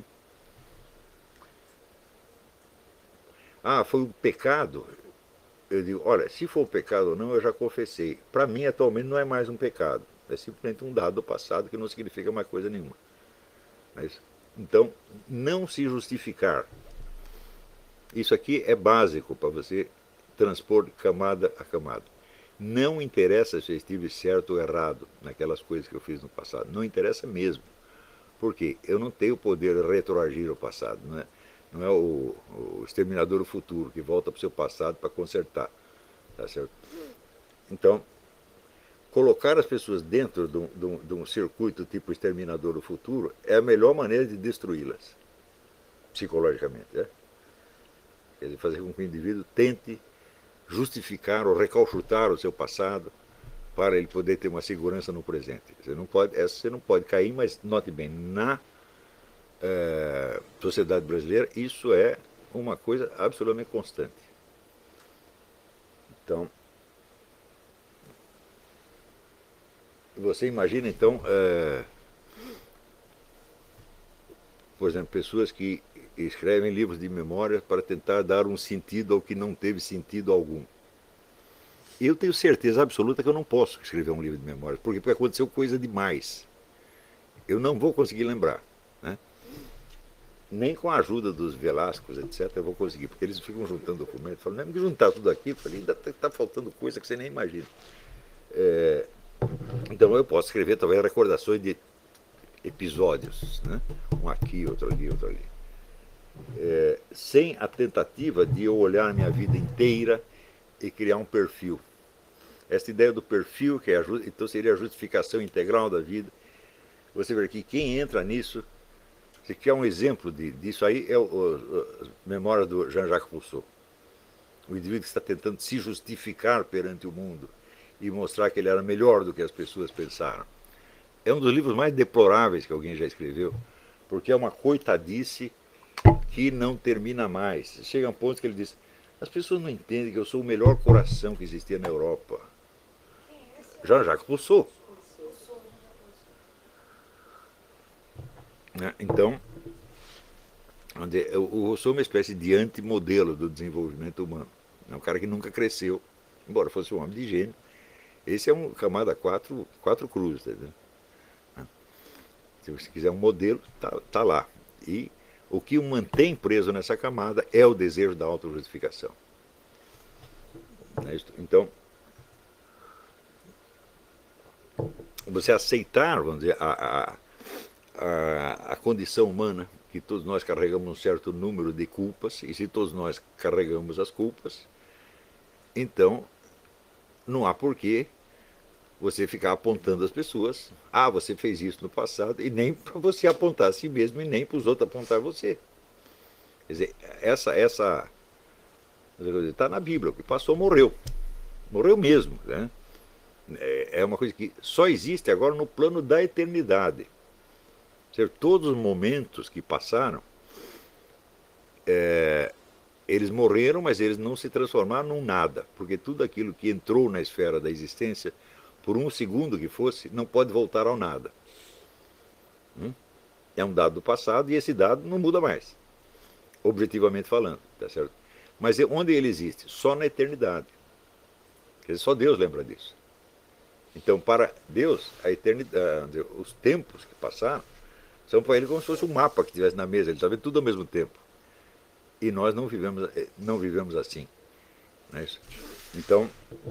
Ah, foi um pecado. Eu digo, olha, se for um pecado ou não, eu já confessei. Para mim, atualmente, não é mais um pecado. É simplesmente um dado do passado que não significa mais coisa nenhuma. Mas, então, não se justificar. Isso aqui é básico para você transpor camada a camada. Não interessa se eu estive certo ou errado naquelas coisas que eu fiz no passado. Não interessa mesmo. Por quê? Eu não tenho o poder de retroagir o passado. Não é, não é o, o exterminador do futuro que volta para o seu passado para consertar. Tá certo? Então, colocar as pessoas dentro de um, de, um, de um circuito tipo exterminador do futuro é a melhor maneira de destruí-las, psicologicamente. Né? Quer dizer, fazer com que o indivíduo tente justificar ou recalchutar o seu passado para ele poder ter uma segurança no presente. Você não pode, essa você não pode cair, mas note bem, na é, sociedade brasileira isso é uma coisa absolutamente constante. Então, você imagina então, é, por exemplo, pessoas que escrevem livros de memórias para tentar dar um sentido ao que não teve sentido algum. Eu tenho certeza absoluta que eu não posso escrever um livro de memórias, porque, porque aconteceu coisa demais. Eu não vou conseguir lembrar. Né? Nem com a ajuda dos Velásquez, etcétera, eu vou conseguir, porque eles ficam juntando documentos, falam, não, que juntar tudo aqui, eu falei, ainda está tá faltando coisa que você nem imagina. É, então eu posso escrever talvez recordações de episódios, né? Um aqui, outro ali, outro ali. É, sem a tentativa de eu olhar a minha vida inteira e criar um perfil. Essa ideia do perfil, que é a, então seria a justificação integral da vida. Você vê que quem entra nisso, se quer um exemplo de, disso aí, é o, o, a memória do Jean-Jacques Rousseau. O indivíduo que está tentando se justificar perante o mundo e mostrar que ele era melhor do que as pessoas pensaram. É um dos livros mais deploráveis que alguém já escreveu, porque é uma coitadice que não termina mais. Chega a um ponto que ele diz, as pessoas não entendem que eu sou o melhor coração que existia na Europa. Jean-Jacques Rousseau. Então, o Rousseau é uma espécie de antimodelo do desenvolvimento humano. É um cara que nunca cresceu, embora fosse um homem de gênio. Esse é um camada quatro, quatro cruzes. Entendeu? Se você quiser um modelo, está tá lá. E o que o mantém preso nessa camada é o desejo da autojustificação. Então, você aceitar, vamos dizer, a, a, a, a condição humana, que todos nós carregamos um certo número de culpas, e se todos nós carregamos as culpas, então não há porquê você ficar apontando as pessoas, ah, você fez isso no passado, e nem para você apontar a si mesmo, e nem para os outros apontar você. Quer dizer, essa, essa está na Bíblia, o que passou morreu. Morreu mesmo. Né? É uma coisa que só existe agora no plano da eternidade. Seja, todos os momentos que passaram, é, eles morreram, mas eles não se transformaram num nada, porque tudo aquilo que entrou na esfera da existência, por um segundo que fosse, não pode voltar ao nada. Hum? É um dado do passado e esse dado não muda mais, objetivamente falando, tá certo? Mas onde ele existe? Só na eternidade. Quer dizer, só Deus lembra disso. Então, para Deus, a eternidade, os tempos que passaram, são para ele como se fosse um mapa que estivesse na mesa, ele está vendo tudo ao mesmo tempo. E nós não vivemos, não vivemos assim. Não é isso? Então,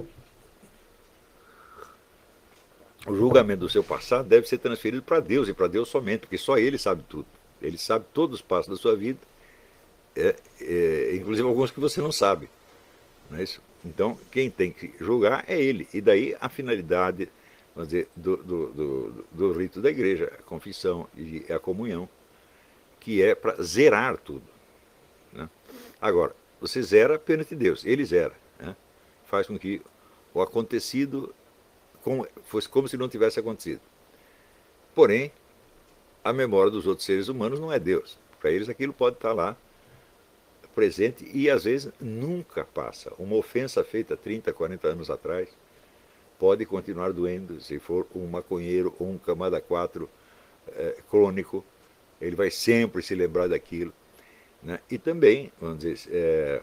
o julgamento do seu passado deve ser transferido para Deus, e para Deus somente, porque só Ele sabe tudo. Ele sabe todos os passos da sua vida, é, é, inclusive alguns que você não sabe. Não é isso? Então, quem tem que julgar é Ele. E daí a finalidade, vamos dizer, do, do, do, do rito da igreja, a confissão e a comunhão, que é para zerar tudo. Né? Agora, você zera perante Deus, Ele zera. Né? Faz com que o acontecido como, fosse como se não tivesse acontecido. Porém, a memória dos outros seres humanos não é Deus. Para eles aquilo pode estar lá, presente, e às vezes nunca passa. Uma ofensa feita trinta, quarenta anos atrás pode continuar doendo, se for um maconheiro ou um camada quatro é, crônico, ele vai sempre se lembrar daquilo. Né? E também, vamos dizer, é,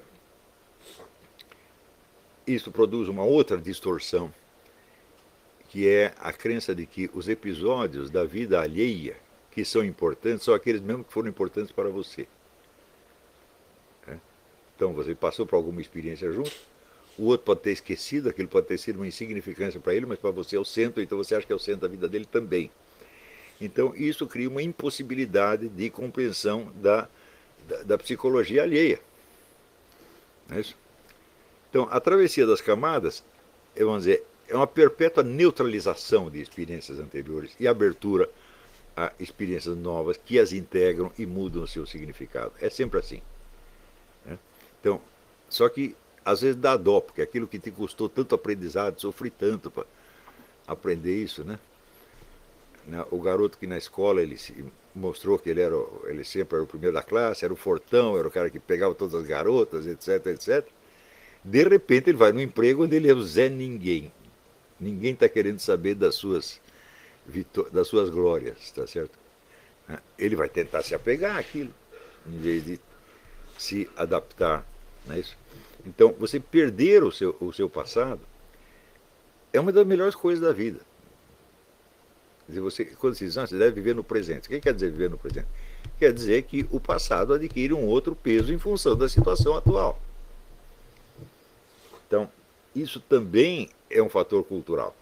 isso produz uma outra distorção, que é a crença de que os episódios da vida alheia que são importantes são aqueles mesmos que foram importantes para você. É? Então, você passou por alguma experiência junto, o outro pode ter esquecido, aquilo pode ter sido uma insignificância para ele, mas para você é o centro, então você acha que é o centro da vida dele também. Então, isso cria uma impossibilidade de compreensão da, da, da psicologia alheia. Não é isso? Então, a travessia das camadas, vamos dizer, é uma perpétua neutralização de experiências anteriores e abertura a experiências novas que as integram e mudam o seu significado. É sempre assim. Né? Então, só que às vezes dá dó, porque aquilo que te custou tanto aprendizado, sofri tanto para aprender isso, né? O garoto que na escola ele se mostrou que ele, era, ele sempre era o primeiro da classe, era o fortão, era o cara que pegava todas as garotas, etc, etcétera. De repente ele vai num emprego onde ele é o Zé Ninguém. Ninguém está querendo saber das suas, das suas glórias, tá certo? Ele vai tentar se apegar àquilo, em vez de se adaptar. Não é isso? Então, você perder o seu, o seu passado é uma das melhores coisas da vida. Quer dizer, você, quando se diz, ah, você deve viver no presente. O que quer dizer viver no presente? Quer dizer que o passado adquire um outro peso em função da situação atual. Então, isso também é um fator cultural.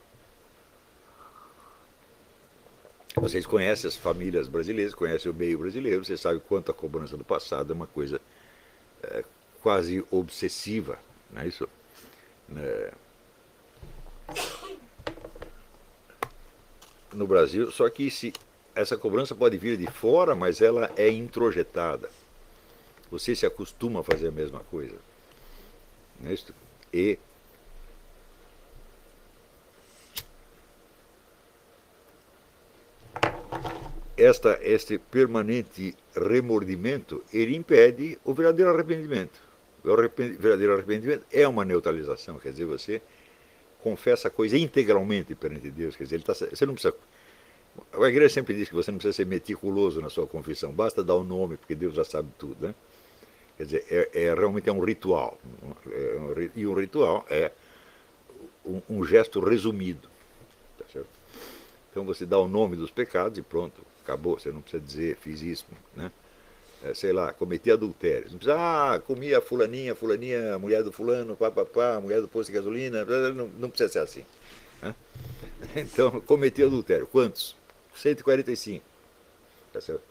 Vocês conhecem as famílias brasileiras, conhecem o meio brasileiro, você sabe quanto a cobrança do passado é uma coisa é, quase obsessiva, não é isso? É, no Brasil, só que se, essa cobrança pode vir de fora, mas ela é introjetada. Você se acostuma a fazer a mesma coisa. Não é isso? E esta, este permanente remordimento, ele impede o verdadeiro arrependimento. O verdadeiro arrependimento é uma neutralização, quer dizer, você confessa a coisa integralmente perante Deus, quer dizer, ele tá, você não precisa... A igreja sempre diz que você não precisa ser meticuloso na sua confissão, basta dar o nome, porque Deus já sabe tudo, né? Quer dizer, é, é realmente é um ritual, é um, e um ritual é um, um gesto resumido, tá certo? Então você dá o nome dos pecados e pronto, acabou, você não precisa dizer, fiz isso, né? É, sei lá, cometi adultério. Não precisa, ah, comi a fulaninha, fulaninha, a mulher do fulano, papapá, a mulher do posto de gasolina, não, não precisa ser assim. Né? Então, cometi adultério. Quantos? cento e quarenta e cinco. Tá certo?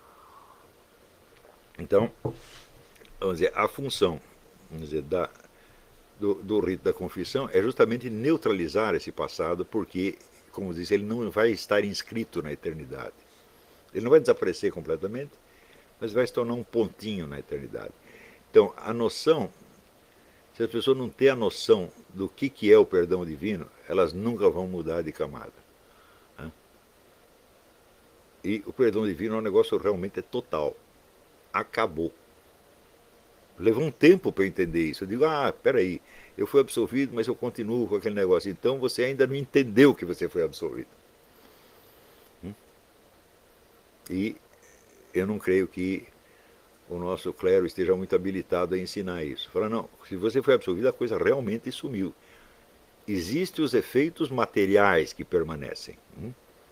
Então, vamos dizer, a função vamos dizer, da, do, do rito da confissão é justamente neutralizar esse passado, porque, como disse, ele não vai estar inscrito na eternidade. Ele não vai desaparecer completamente, mas vai se tornar um pontinho na eternidade. Então, a noção, se as pessoas não têm a noção do que, que é o perdão divino, elas nunca vão mudar de camada. Né? E o perdão divino é um negócio realmente total. Acabou. Levou um tempo para eu entender isso. Eu digo, ah, peraí, eu fui absolvido, mas eu continuo com aquele negócio. Então você ainda não entendeu que você foi absolvido. Hum? E eu não creio que o nosso clero esteja muito habilitado a ensinar isso. Fala, não, se você foi absolvido, a coisa realmente sumiu. Existem os efeitos materiais que permanecem. Hum?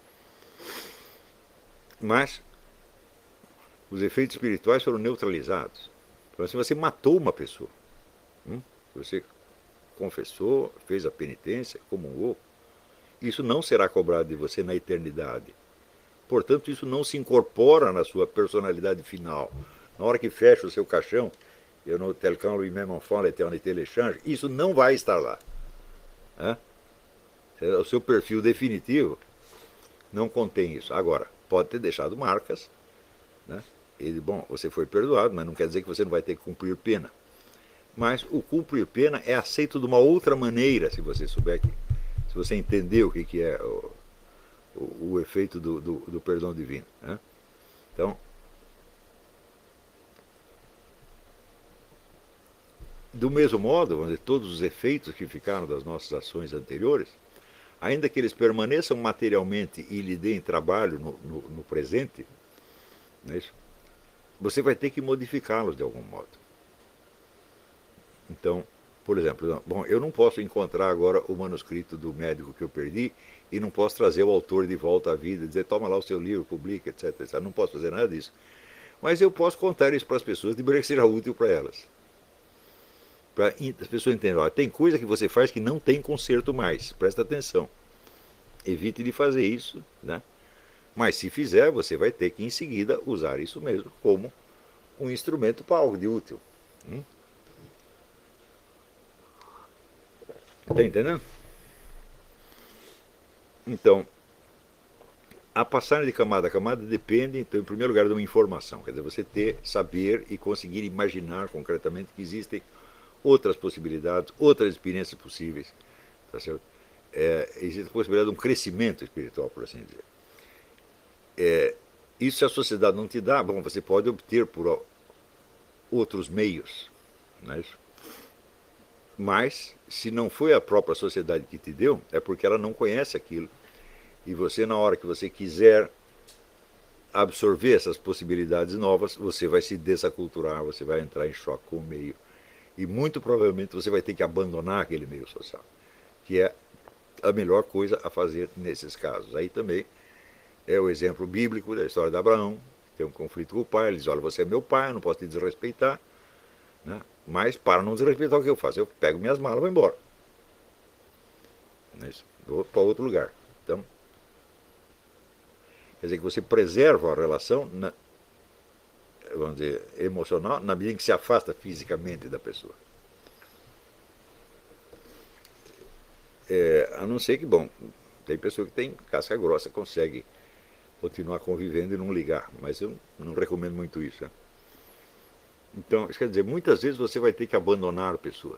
Mas os efeitos espirituais foram neutralizados. Então, se você matou uma pessoa, hum? Você confessou, fez a penitência, comungou, isso não será cobrado de você na eternidade. Portanto, isso não se incorpora na sua personalidade final. Na hora que fecha o seu caixão, eu no telcão lui-même enfant l'éternité l'échange, isso não vai estar lá. Né? O seu perfil definitivo não contém isso. Agora, pode ter deixado marcas, né? Ele, bom, você foi perdoado, mas não quer dizer que você não vai ter que cumprir pena. Mas o cumprir pena é aceito de uma outra maneira, se você souber que, se você entender o que, que é o, o, o efeito do, do, do perdão divino. Né? Então, do mesmo modo, vamos dizer, todos os efeitos que ficaram das nossas ações anteriores, ainda que eles permaneçam materialmente e lhe deem trabalho no, no, no presente, não é isso? Você vai ter que modificá-los de algum modo. Então, por exemplo, bom, eu não posso encontrar agora o manuscrito do médico que eu perdi e não posso trazer o autor de volta à vida, dizer, toma lá o seu livro, publica, etc, etcétera. Não posso fazer nada disso. Mas eu posso contar isso para as pessoas de maneira que seja útil para elas. Para as pessoas entenderem, ó, tem coisa que você faz que não tem conserto mais, presta atenção. Evite de fazer isso, né? Mas se fizer, você vai ter que em seguida usar isso mesmo como um instrumento para algo de útil. Hum? Está entendendo? Então, a passagem de camada a camada depende, então, em primeiro lugar, de uma informação. Quer dizer, você ter, saber e conseguir imaginar concretamente que existem outras possibilidades, outras experiências possíveis. Tá certo? É, existe a possibilidade de um crescimento espiritual, por assim dizer. É, isso se a sociedade não te dá, bom, você pode obter por outros meios. Não é isso? Mas, se não foi a própria sociedade que te deu, é porque ela não conhece aquilo. E você, na hora que você quiser absorver essas possibilidades novas, você vai se desaculturar, você vai entrar em choque com o meio. E muito provavelmente você vai ter que abandonar aquele meio social, que é a melhor coisa a fazer nesses casos. Aí também é o exemplo bíblico da história de Abraão, tem um conflito com o pai, ele diz, olha, você é meu pai, eu não posso te desrespeitar, né? Mas para não desrespeitar o que eu faço? Eu pego minhas malas e vou embora. Vou para outro lugar. Então, quer dizer que você preserva a relação, na, vamos dizer, emocional, na medida em que se afasta fisicamente da pessoa. É, a não ser que, bom, tem pessoa que tem casca grossa, consegue continuar convivendo e não ligar, mas eu não recomendo muito isso. Né? Então, isso quer dizer, muitas vezes você vai ter que abandonar pessoas.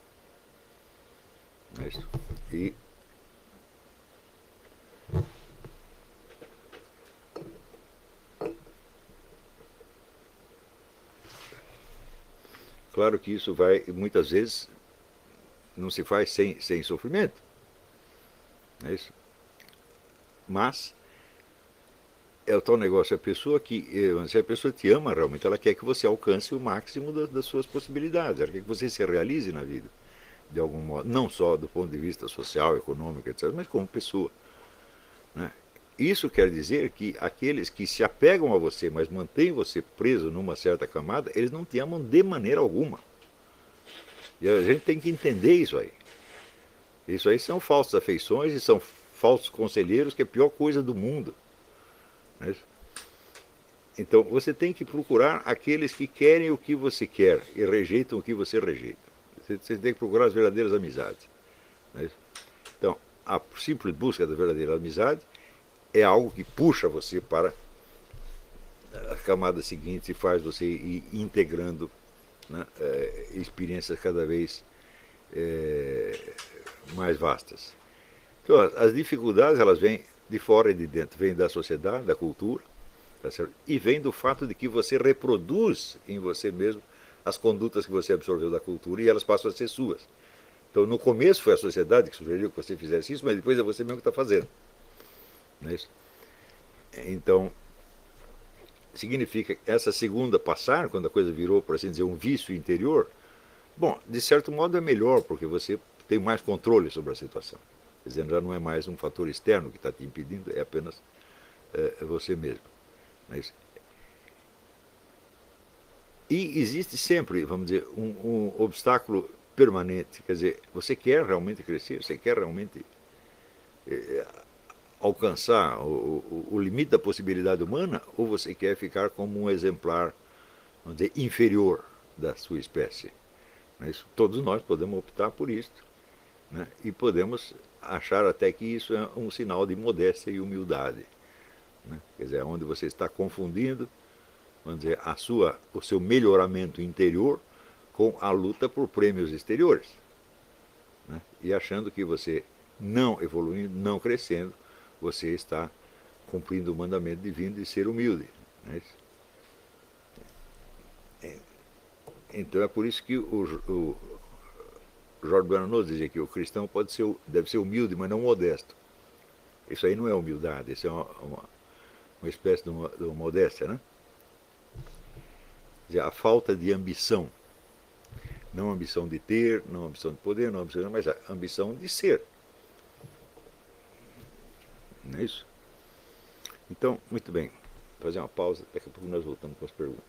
É isso. E claro que isso vai, muitas vezes, não se faz sem, sem sofrimento. É isso. Mas é o tal negócio, a pessoa que, se a pessoa te ama realmente, ela quer que você alcance o máximo das, das suas possibilidades, ela quer que você se realize na vida, de algum modo, não só do ponto de vista social, econômico, etcétera, mas como pessoa. Né? Isso quer dizer que aqueles que se apegam a você, mas mantêm você preso numa certa camada, eles não te amam de maneira alguma. E a gente tem que entender isso aí. Isso aí são falsas afeições e são falsos conselheiros, que é a pior coisa do mundo. Né? Então você tem que procurar aqueles que querem o que você quer e rejeitam o que você rejeita. Você, você tem que procurar as verdadeiras amizades. Né? Então, a simples busca da verdadeira amizade é algo que puxa você para a camada seguinte e faz você ir integrando, né, é, experiências cada vez é, mais vastas. Então, as dificuldades, elas vêm de fora e de dentro, vêm da sociedade, da cultura, tá certo? E vêm do fato de que você reproduz em você mesmo as condutas que você absorveu da cultura e elas passam a ser suas. Então, no começo foi a sociedade que sugeriu que você fizesse isso, mas depois é você mesmo que está fazendo. Não é isso? Então, significa que essa segunda passar, quando a coisa virou, por assim dizer, um vício interior, bom, de certo modo é melhor, porque você tem mais controle sobre a situação. Quer dizer, já não é mais um fator externo que está te impedindo, é apenas é, você mesmo. Não é isso? E existe sempre, vamos dizer, um, um obstáculo permanente. Quer dizer, você quer realmente crescer, você quer realmente é, alcançar o, o, o limite da possibilidade humana, ou você quer ficar como um exemplar, vamos dizer, inferior da sua espécie. Não é isso? Todos nós podemos optar por isso, né? E podemos achar até que isso é um sinal de modéstia e humildade. Né? Quer dizer, onde você está confundindo, vamos dizer, a sua, o seu melhoramento interior com a luta por prêmios exteriores. Né? E achando que você, não evoluindo, não crescendo, você está cumprindo o mandamento divino de ser humilde. Não é isso? Então é por isso que o, o Jorge Bernanos dizia que o cristão pode ser, deve ser humilde, mas não modesto. Isso aí não é humildade, isso é uma, uma, uma espécie de uma, de uma modéstia, né? Quer dizer, a falta de ambição. Não ambição de ter, não ambição de poder, não ambição, mas a ambição de ser. Não é isso? Então, muito bem. Vou fazer uma pausa, daqui a pouco nós voltamos com as perguntas.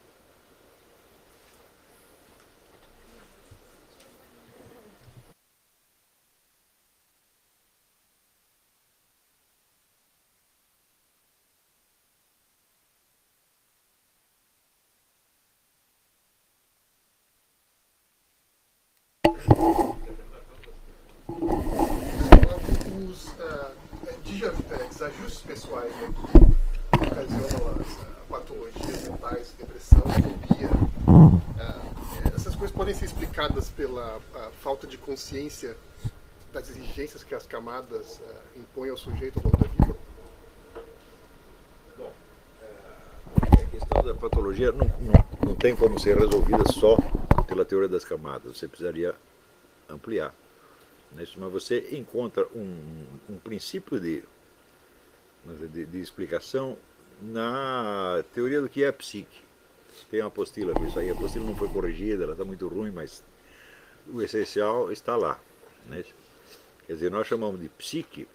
Os uh, desajustes pessoais, né, que ocasionam as uh, patologias mentais, depressão, fobia, uh, essas coisas podem ser explicadas pela uh, falta de consciência das exigências que as camadas uh, impõem ao sujeito ao longo da vida? Bom, a questão da patologia não, não, não tem como ser resolvida só pela teoria das camadas, você precisaria ampliar. Mas você encontra um, um princípio de, de, de explicação na teoria do que é a psique. Tem uma apostila com isso aí, a apostila não foi corrigida, ela está muito ruim, mas o essencial está lá. Né? Quer dizer, nós chamamos de psique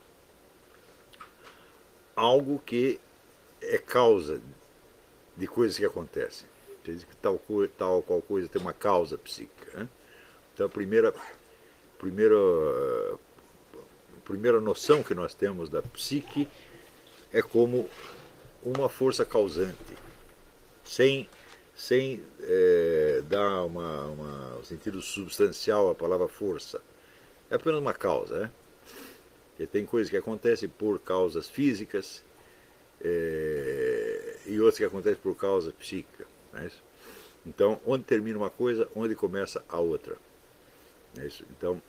algo que é causa de coisas que acontecem. Quer dizer, que tal, tal qual coisa tem uma causa psíquica. Né? Então, a primeira, primeira, primeira noção que nós temos da psique é como uma força causante, sem, sem é, dar uma, uma, um sentido substancial à palavra força. É apenas uma causa. Né? Porque tem coisas que acontecem por causas físicas é, e outras que acontecem por causa psíquica. Não é isso? Então, onde termina uma coisa, onde começa a outra. Não é isso? Então,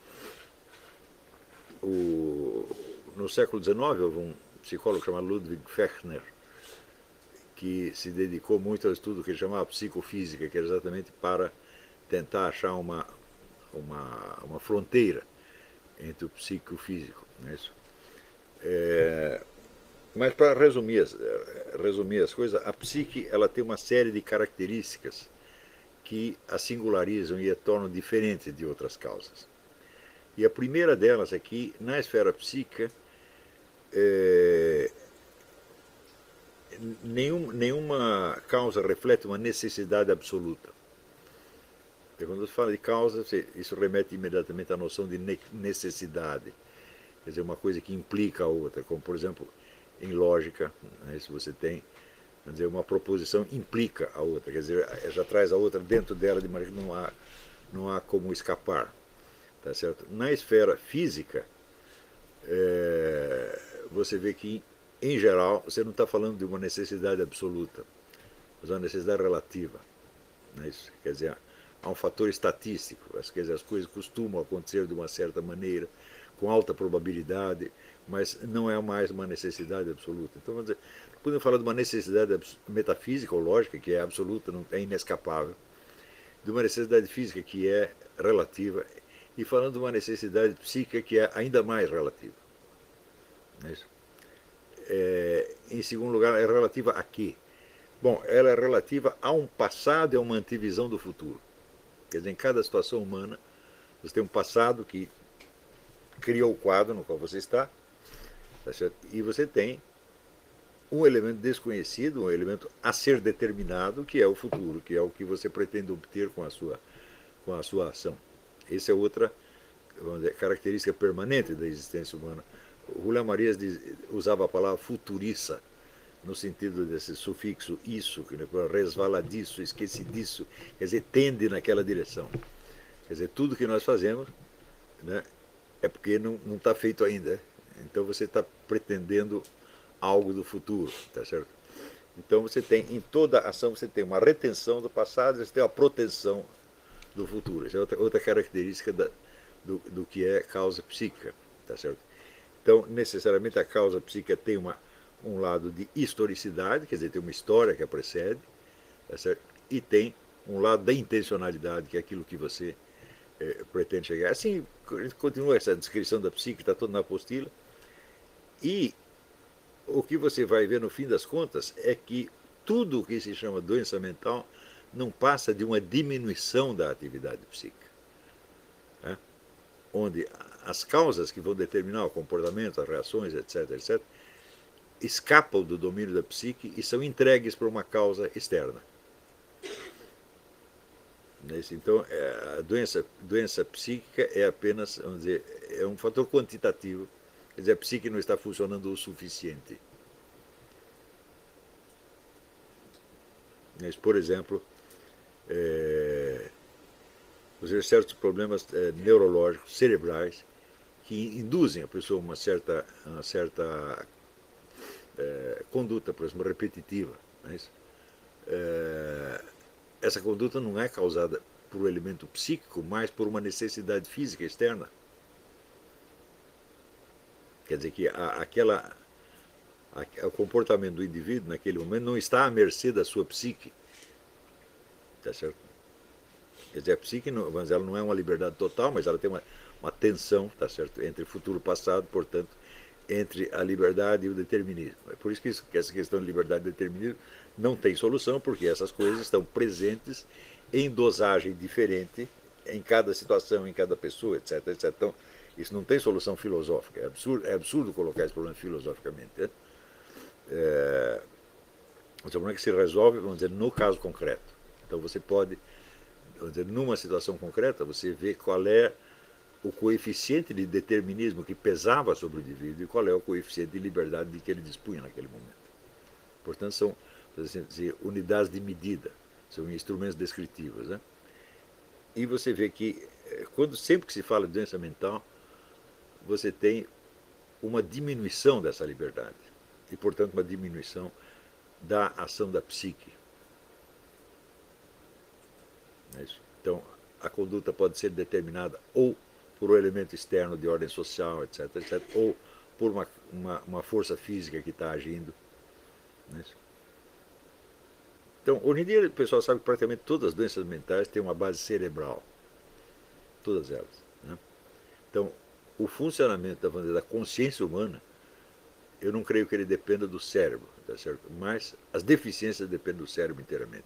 o, no século dezenove, houve um psicólogo chamado Ludwig Fechner, que se dedicou muito ao estudo que ele chamava psicofísica, que era exatamente para tentar achar uma, uma, uma fronteira entre o psíquico e o físico. Não é isso? É, mas para resumir as, resumir as coisas, a psique ela tem uma série de características que a singularizam e a tornam diferente de outras causas. E a primeira delas é que, na esfera psíquica, é, nenhum, nenhuma causa reflete uma necessidade absoluta. Porque quando você fala de causa, isso remete imediatamente à noção de necessidade. Quer dizer, uma coisa que implica a outra, como, por exemplo, em lógica, né, se você tem, quer dizer, uma proposição implica a outra, quer dizer, já traz a outra dentro dela de maneira que não há, não há como escapar. Tá certo? Na esfera física, é, você vê que, em geral, você não está falando de uma necessidade absoluta, mas uma necessidade relativa. Não é isso? Quer dizer, há um fator estatístico, quer dizer, as coisas costumam acontecer de uma certa maneira, com alta probabilidade, mas não é mais uma necessidade absoluta. Então, vamos dizer, podemos falar de uma necessidade metafísica ou lógica, que é absoluta, não, é inescapável, de uma necessidade física que é relativa, e falando de uma necessidade psíquica que é ainda mais relativa. Não é isso? É, em segundo lugar, é relativa a quê? Bom, ela é relativa a um passado e a uma antevisão do futuro. Quer dizer, em cada situação humana, você tem um passado que criou o quadro no qual você está, tá certo? E você tem um elemento desconhecido, um elemento a ser determinado, que é o futuro, que é o que você pretende obter com a sua, com a sua ação. Essa é outra, vamos dizer, característica permanente da existência humana. O Julián Marías diz, usava a palavra futuriça, no sentido desse sufixo isso, que resvaladiço, esquecidiço, quer dizer, tende naquela direção. Quer dizer, tudo que nós fazemos, né, é porque não está feito ainda. Então você está pretendendo algo do futuro, tá certo? Então você tem, em toda ação, você tem uma retenção do passado, você tem uma proteção do futuro. Essa é outra, outra característica da, do, do que é causa psíquica, tá certo? Então, necessariamente a causa psíquica tem uma, um lado de historicidade, quer dizer, tem uma história que a precede, tá certo? E tem um lado da intencionalidade, que é aquilo que você é, pretende chegar. Assim, a gente continua essa descrição da psique, está toda na apostila, e o que você vai ver no fim das contas é que tudo o que se chama doença mental não passa de uma diminuição da atividade psíquica, né? Onde as causas que vão determinar o comportamento, as reações, etc, etcétera, escapam do domínio da psique e são entregues para uma causa externa. Então, a doença, doença psíquica é apenas, vamos dizer, é um fator quantitativo, quer dizer, a psique não está funcionando o suficiente. Mas, por exemplo, é, certos problemas é, neurológicos, cerebrais, que induzem a pessoa a uma certa, uma certa é, conduta, por exemplo, repetitiva. Não é isso? É, essa conduta não é causada por um elemento psíquico, mas por uma necessidade física externa. Quer dizer que a, aquela, a, o comportamento do indivíduo naquele momento não está à mercê da sua psique. Tá certo? Quer dizer, a psique não, vamos dizer, ela não é uma liberdade total, mas ela tem uma, uma tensão, tá certo, entre futuro e passado, portanto, entre a liberdade e o determinismo. É por isso que, isso, que essa questão de liberdade e determinismo não tem solução, porque essas coisas estão presentes em dosagem diferente em cada situação, em cada pessoa, etc, etcétera. Então, Isso não tem solução filosófica. É absurdo, é absurdo colocar esse problema filosoficamente. Né? É, o problema é que se resolve, vamos dizer, no caso concreto. Então você pode, vamos dizer, numa situação concreta, você vê qual é o coeficiente de determinismo que pesava sobre o indivíduo e qual é o coeficiente de liberdade de que ele dispunha naquele momento. Portanto, são assim dizer, unidades de medida, são instrumentos descritivos. Né? E você vê que, quando, sempre que se fala de doença mental, você tem uma diminuição dessa liberdade e, portanto, uma diminuição da ação da psique. É isso. Então, a conduta pode ser determinada ou por um elemento externo de ordem social, etc, etc, ou por uma, uma, uma força física que está agindo. Não é isso? Então, hoje em dia, o pessoal sabe que praticamente todas as doenças mentais têm uma base cerebral. Todas elas. Né? Então, o funcionamento da, da consciência humana, eu não creio que ele dependa do cérebro, tá certo? Mas as deficiências dependem do cérebro inteiramente.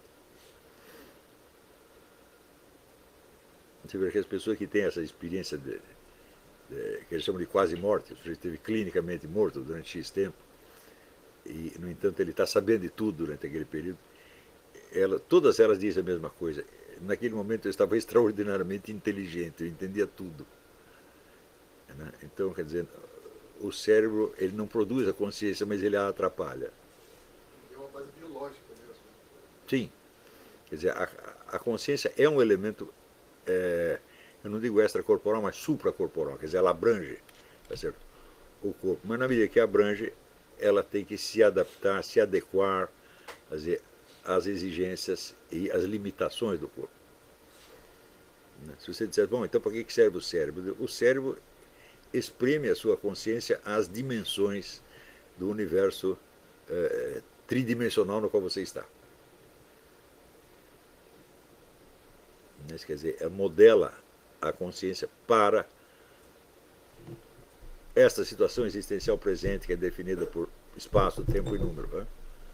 Você vê que as pessoas que têm essa experiência de, de, que eles chamam de quase morte, o sujeito esteve clinicamente morto durante X tempo, e, no entanto, ele está sabendo de tudo durante aquele período, ela, todas elas dizem a mesma coisa. Naquele momento eu estava extraordinariamente inteligente, eu entendia tudo. Né? Então, quer dizer, o cérebro ele não produz a consciência, mas ele a atrapalha. É uma base biológica mesmo. Sim. Quer dizer, a, a consciência é um elemento, é, eu não digo extracorporal, mas supracorporal. Quer dizer, ela abrange, tá certo? O corpo. Mas na medida que abrange, ela tem que se adaptar, se adequar, quer dizer, às exigências e às limitações do corpo. Se você disser, bom, então para que serve o cérebro? O cérebro exprime a sua consciência às dimensões do universo eh, tridimensional no qual você está. Isso quer dizer, modela a consciência para esta situação existencial presente que é definida por espaço, tempo e número. Né?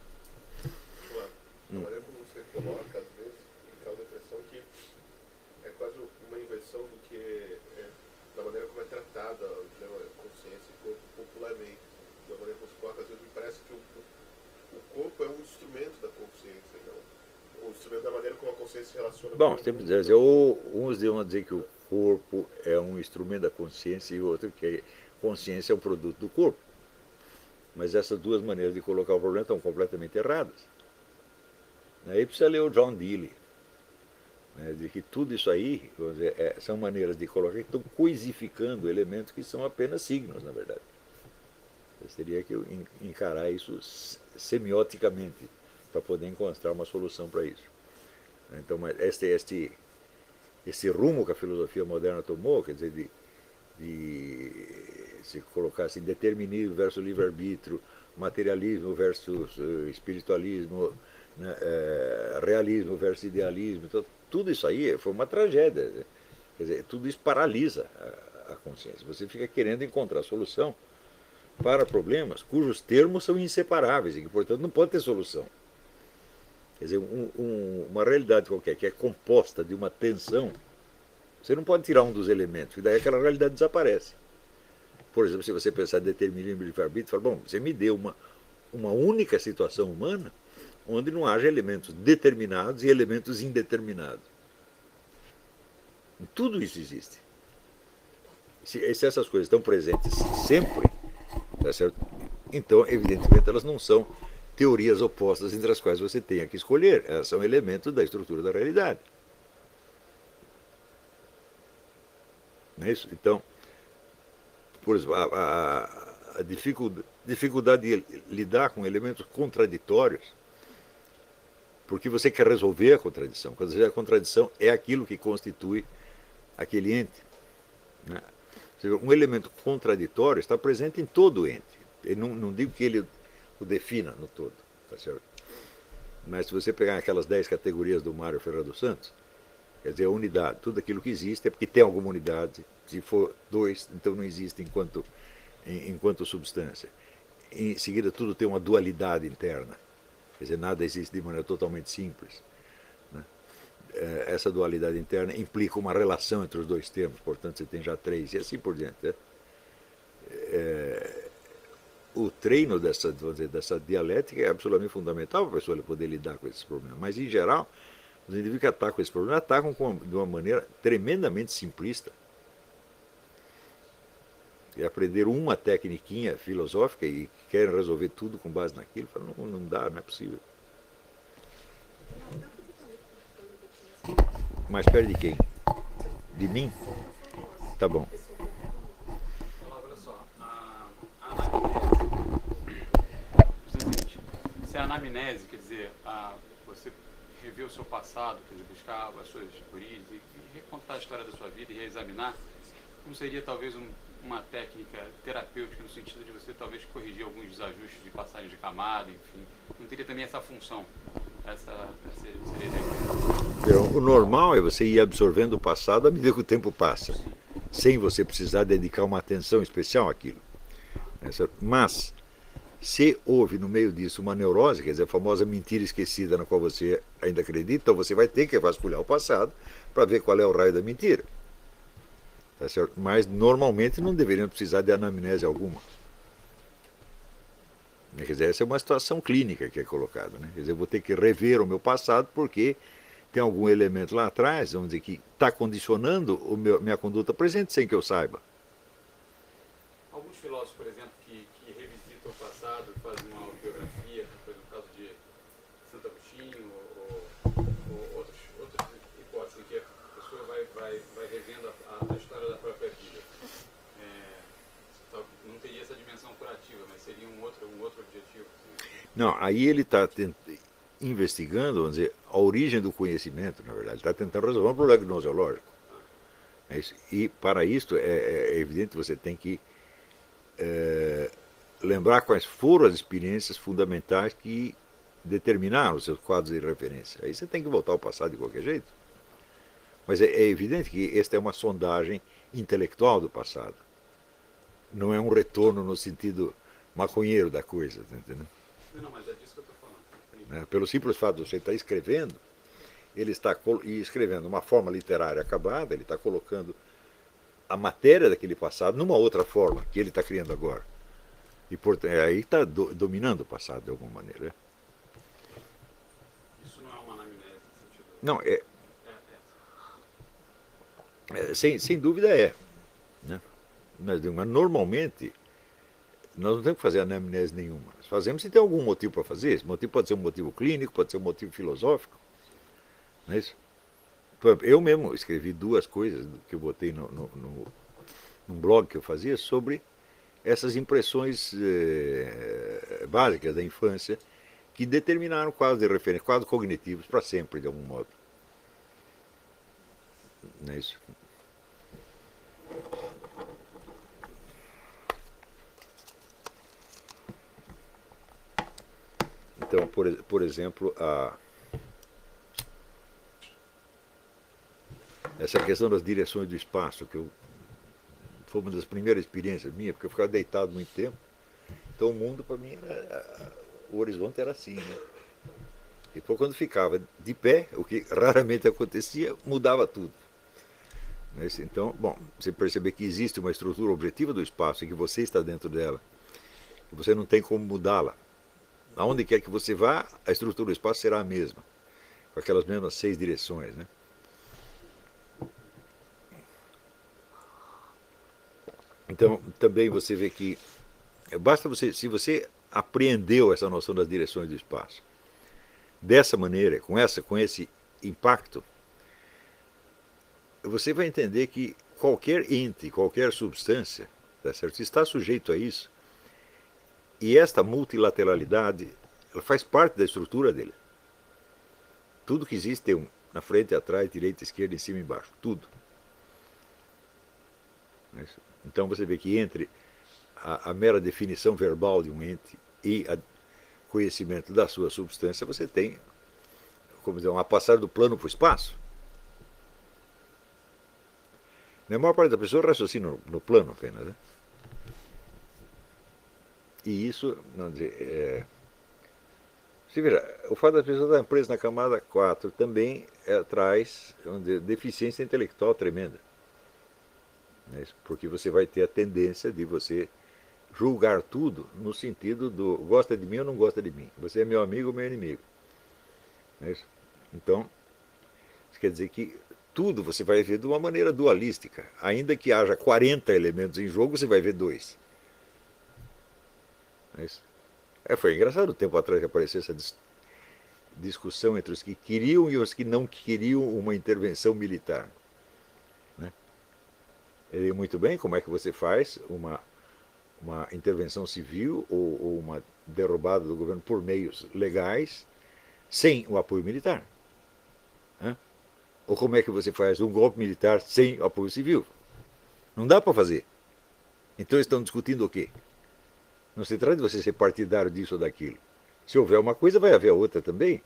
A maneira como você coloca, às vezes, me causa a impressão que é quase uma inversão do que é, da maneira como é tratada né, a consciência e o corpo popularmente. Da maneira como se coloca, às vezes me parece que o, o corpo é um instrumento da consciência, não? Um instrumento da maneira como a consciência se relaciona Bom, com o sempre dizer, ou uns vão dizer que o corpo é um instrumento da consciência e outro que a consciência é um produto do corpo. Mas essas duas maneiras de colocar o problema estão completamente erradas. Aí precisa ler o John Dewey, né, de que tudo isso aí dizer, é, são maneiras de colocar que estão coisificando elementos que são apenas signos, na verdade. Você teria que encarar isso semioticamente para poder encontrar uma solução para isso. Então, este, este, esse rumo que a filosofia moderna tomou, quer dizer, de, de se colocar assim, determinismo versus livre-arbítrio, materialismo versus uh, espiritualismo, né, é, realismo versus idealismo, então, tudo isso aí foi uma tragédia. Quer dizer, tudo isso paralisa a, a consciência. Você fica querendo encontrar solução para problemas cujos termos são inseparáveis e que, portanto, não pode ter solução. Quer dizer, um, um, uma realidade qualquer que é composta de uma tensão, você não pode tirar um dos elementos, e daí aquela realidade desaparece. Por exemplo, se você pensar em determinismo de livre-arbítrio, fala, bom, você me deu uma, uma única situação humana onde não haja elementos determinados e elementos indeterminados. Tudo isso existe. Se, se essas coisas estão presentes sempre, tá certo? Então, evidentemente, elas não são teorias opostas entre as quais você tenha que escolher. Elas são elementos da estrutura da realidade. Não é isso? Então, por exemplo, a, a, a dificuldade, dificuldade de lidar com elementos contraditórios, porque você quer resolver a contradição. Quando a contradição é aquilo que constitui aquele ente. Né? Um elemento contraditório está presente em todo o ente. Eu não, não digo que ele o defina no todo, tá certo? Mas se você pegar aquelas dez categorias do Mário Ferreira dos Santos, quer dizer, a unidade, tudo aquilo que existe é porque tem alguma unidade. Se for dois, então não existe enquanto, enquanto substância. Em seguida, tudo tem uma dualidade interna. Quer dizer, nada existe de maneira totalmente simples. Né? essa dualidade interna implica uma relação entre os dois termos, portanto você tem já três, e assim por diante. Né? É, o treino dessa, dizer, dessa dialética é absolutamente fundamental para a pessoa poder lidar com esses problemas, mas em geral, os indivíduos que atacam esses problemas atacam com, de uma maneira tremendamente simplista. E aprenderam uma tecniquinha filosófica e querem resolver tudo com base naquilo, falam, não, não dá, não é possível. Mas perto de quem? De mim? Tá bom. Olha só, a, a anamnese. Se a anamnese, quer dizer, a, você rever o seu passado, quer dizer, buscar as suas origens e, e recontar a história da sua vida e reexaminar, não seria talvez um, uma técnica terapêutica no sentido de você talvez corrigir alguns desajustes de passagem de camada, enfim? Não teria também essa função? Essa, essa seria a ideia. O normal é você ir absorvendo o passado à medida que o tempo passa, sem você precisar dedicar uma atenção especial àquilo. Mas, se houve no meio disso uma neurose, quer dizer, a famosa mentira esquecida na qual você ainda acredita, então você vai ter que vasculhar o passado para ver qual é o raio da mentira. Tá certo? Mas, normalmente, não deveriam precisar de anamnese alguma. Quer dizer, essa é uma situação clínica que é colocada. Né? Quer dizer, eu vou ter que rever o meu passado porque tem algum elemento lá atrás, vamos dizer, que está condicionando a minha conduta presente sem que eu saiba. Alguns filósofos, por exemplo, que, que revisitam o passado, fazem uma autobiografia, foi no caso de Santo Agostinho, ou, ou outros, outras hipóteses em que a pessoa vai, vai, vai revendo a, a história da própria vida. É, não teria essa dimensão curativa, mas seria um outro, um outro objetivo. Não, aí ele está investigando, vamos dizer, a origem do conhecimento, na verdade. Está tentando resolver um problema gnoseológico. É isso. E para isso é, é evidente que você tem que é, lembrar quais foram as experiências fundamentais que determinaram os seus quadros de referência. Aí você tem que voltar ao passado de qualquer jeito. Mas é, é evidente que esta é uma sondagem intelectual do passado. Não é um retorno no sentido maconheiro da coisa, tá entendendo? Não, mas é disso que eu estou falando. Pelo simples fato de você estar escrevendo, ele está escrevendo uma forma literária acabada, ele está colocando a matéria daquele passado numa outra forma que ele está criando agora. E portanto, aí está do, dominando o passado de alguma maneira. Isso não é uma anamnese no sentido. Não, é, É, é. é sem, sem dúvida é. Né? Mas, mas normalmente nós não temos que fazer anamnese nenhuma. Nós fazemos se tem algum motivo para fazer. Esse motivo pode ser um motivo clínico, pode ser um motivo filosófico. Não é isso? Eu mesmo escrevi duas coisas que eu botei no, no, no, num blog que eu fazia sobre essas impressões eh, básicas da infância que determinaram quadros de referência, quadros cognitivos para sempre, de algum modo. Não é isso? Então, por, por exemplo, a, essa questão das direções do espaço, que eu, foi uma das primeiras experiências minhas, porque eu ficava deitado muito tempo. Então o mundo, para mim, era, o horizonte era assim. Né? E depois, quando ficava de pé, o que raramente acontecia, mudava tudo. Então, bom, você perceber que existe uma estrutura objetiva do espaço e que você está dentro dela, que você não tem como mudá-la. Aonde quer que você vá, a estrutura do espaço será a mesma, com aquelas mesmas seis direções. Né? Então, também você vê que basta você, se você apreendeu essa noção das direções do espaço, dessa maneira, com, essa, com esse impacto, você vai entender que qualquer ente, qualquer substância, tá certo? Está sujeito a isso. E esta multilateralidade, ela faz parte da estrutura dele. Tudo que existe tem um na frente, atrás, direita, esquerda, em cima e embaixo. Tudo. Então você vê que entre a, a mera definição verbal de um ente e o conhecimento da sua substância, você tem, como dizer, uma passagem do plano para o espaço. A maior parte da pessoa raciocina no, no plano apenas. Né? E isso, não dizer, é, Você veja, o fato das pessoas estarem presas na camada quatro também é, traz dizer, deficiência intelectual tremenda. Né? Porque você vai ter a tendência de você julgar tudo no sentido do gosta de mim ou não gosta de mim. Você é meu amigo ou meu inimigo. Né? Então, isso quer dizer que tudo você vai ver de uma maneira dualística. Ainda que haja quarenta elementos em jogo, você vai ver dois. Né? É, foi engraçado o tempo atrás que apareceu essa dis discussão entre os que queriam e os que não queriam uma intervenção militar. Né? E muito bem, como é que você faz uma, uma intervenção civil ou, ou uma derrubada do governo por meios legais sem o apoio militar? Né? Ou como é que você faz um golpe militar sem apoio civil? Não dá para fazer. Então estão discutindo o quê? Não se trata de você ser partidário disso ou daquilo. Se houver uma coisa, vai haver outra também.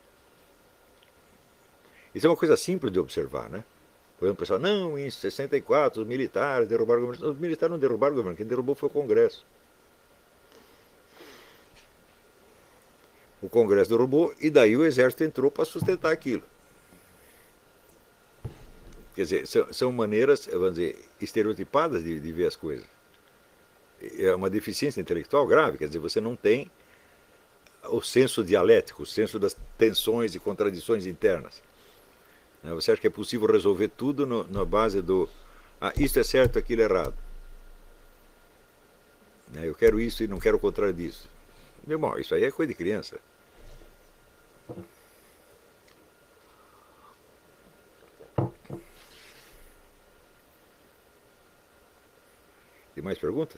Isso é uma coisa simples de observar, né? Por exemplo, o pessoal, não, em sessenta e quatro os militares derrubaram o governo. Os militares não derrubaram o governo, quem derrubou foi o Congresso. O Congresso derrubou e daí o Exército entrou para sustentar aquilo. Quer dizer, são, são maneiras, vamos dizer, estereotipadas de, de ver as coisas. É uma deficiência intelectual grave, quer dizer, você não tem o senso dialético, o senso das tensões e contradições internas. Você acha que é possível resolver tudo no, na base do ah, isto é certo, aquilo é errado. Eu quero isso e não quero o contrário disso. Meu irmão, isso aí é coisa de criança. Tem mais perguntas?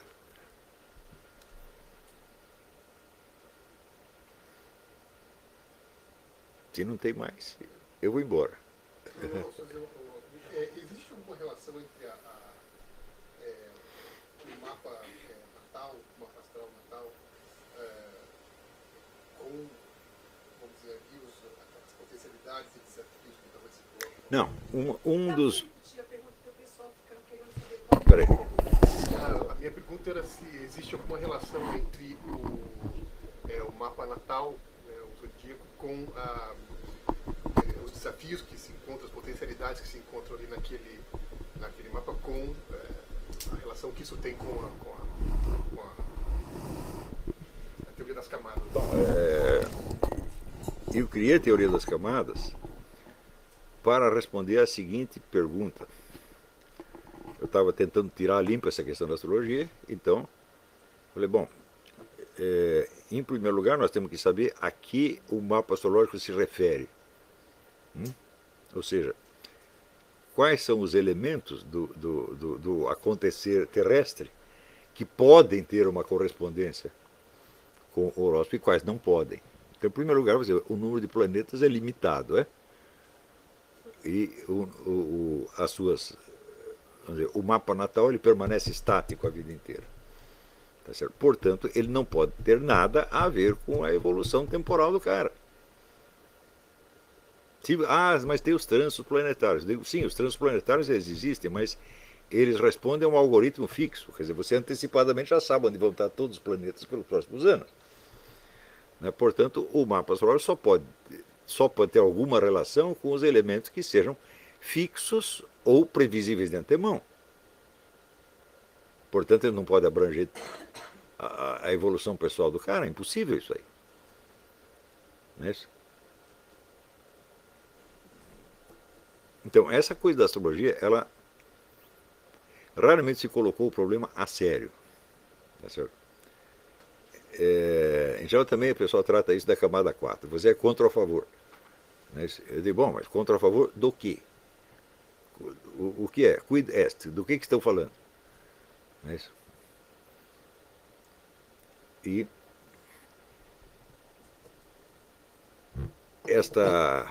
Se não tem mais, eu vou embora. Não, fazer uma, é, existe alguma relação entre a, a, é, o mapa é, natal, o mapa astral natal, é, com, vamos dizer aqui, os, as potencialidades e desafios que talvez se colocam? Não, um, um dos... A pergunta que o pessoal fica querendo saber qual Peraí. A, a minha pergunta era se existe alguma relação entre o, é, o mapa natal, né, o zodíaco, com a, é, os desafios que se encontram, as potencialidades que se encontram ali naquele, naquele mapa, com é, a relação que isso tem com a, com a, com a, a teoria das camadas. É, eu criei a teoria das camadas para responder a seguinte pergunta. Eu estava tentando tirar limpo essa questão da astrologia, então falei, bom, é, em primeiro lugar nós temos que saber a que o mapa astrológico se refere. Hum? Ou seja, quais são os elementos do, do, do, do acontecer terrestre que podem ter uma correspondência com o horóscopo e quais não podem. Então, em primeiro lugar, você, o número de planetas é limitado, é? E o, o, o, as suas, vamos dizer, o mapa natal ele permanece estático a vida inteira. Tá certo? Portanto, ele não pode ter nada a ver com a evolução temporal do cara. Ah, mas tem os trânsitos planetários. Digo, sim, os trânsitos planetários eles existem, mas eles respondem a um algoritmo fixo. Quer dizer, você antecipadamente já sabe onde vão estar todos os planetas pelos próximos anos. Né? Portanto, o mapa astrológico só pode, só pode ter alguma relação com os elementos que sejam fixos ou previsíveis de antemão. Portanto, ele não pode abranger a, a evolução pessoal do cara. É impossível isso aí. Não é isso? Então, essa coisa da astrologia, ela raramente se colocou o problema a sério. Tá certo? É, em geral também o pessoal trata isso da camada quatro. Você é contra ou a favor? Eu digo, bom, mas contra ou a favor do quê? O, o que é? Quid est? Do que, que estão falando? Não é isso? E esta...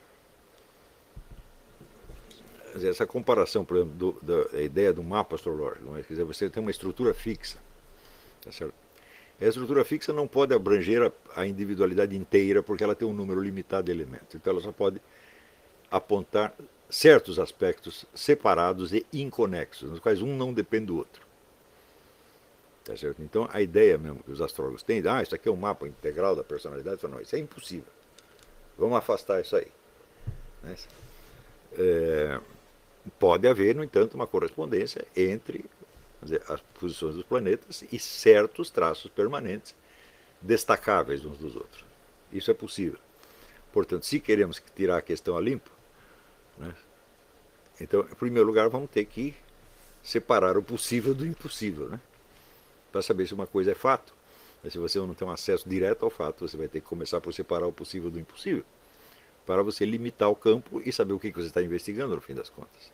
essa comparação, por exemplo, do, da ideia do mapa astrológico, né? Quer dizer, você tem uma estrutura fixa, tá certo? A estrutura fixa não pode abranger a, a individualidade inteira porque ela tem um número limitado de elementos. Então ela só pode apontar certos aspectos separados e inconexos, nos quais um não depende do outro. Tá certo? Então, a ideia mesmo que os astrólogos têm, ah, isso aqui é um mapa integral da personalidade, não, isso é impossível. Vamos afastar isso aí. Né? É, pode haver, no entanto, uma correspondência entre dizer, as posições dos planetas e certos traços permanentes destacáveis uns dos outros. Isso é possível. Portanto, se queremos tirar a questão a limpo, né, então, em primeiro lugar, vamos ter que separar o possível do impossível, né, para saber se uma coisa é fato. Mas se você não tem um acesso direto ao fato, você vai ter que começar por separar o possível do impossível, para você limitar o campo e saber o que você está investigando no fim das contas.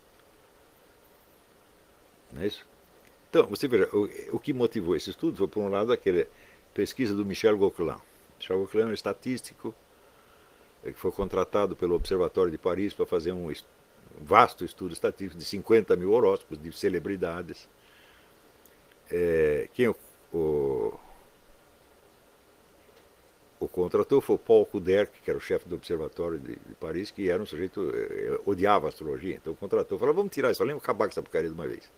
Não é isso? Então, você veja, o, o que motivou esse estudo foi, por um lado, aquela pesquisa do Michel Gauquelin. Michel Gauquelin é um estatístico que foi contratado pelo Observatório de Paris para fazer um vasto estudo estatístico de cinquenta mil horóscopos de celebridades. É, quem o, o, o contratou foi o Paul Kuderk, que era o chefe do Observatório de, de Paris, que era um sujeito eh, odiava a astrologia. Então contratou, falou, vamos tirar isso, vamos acabar com essa porcaria de uma vez.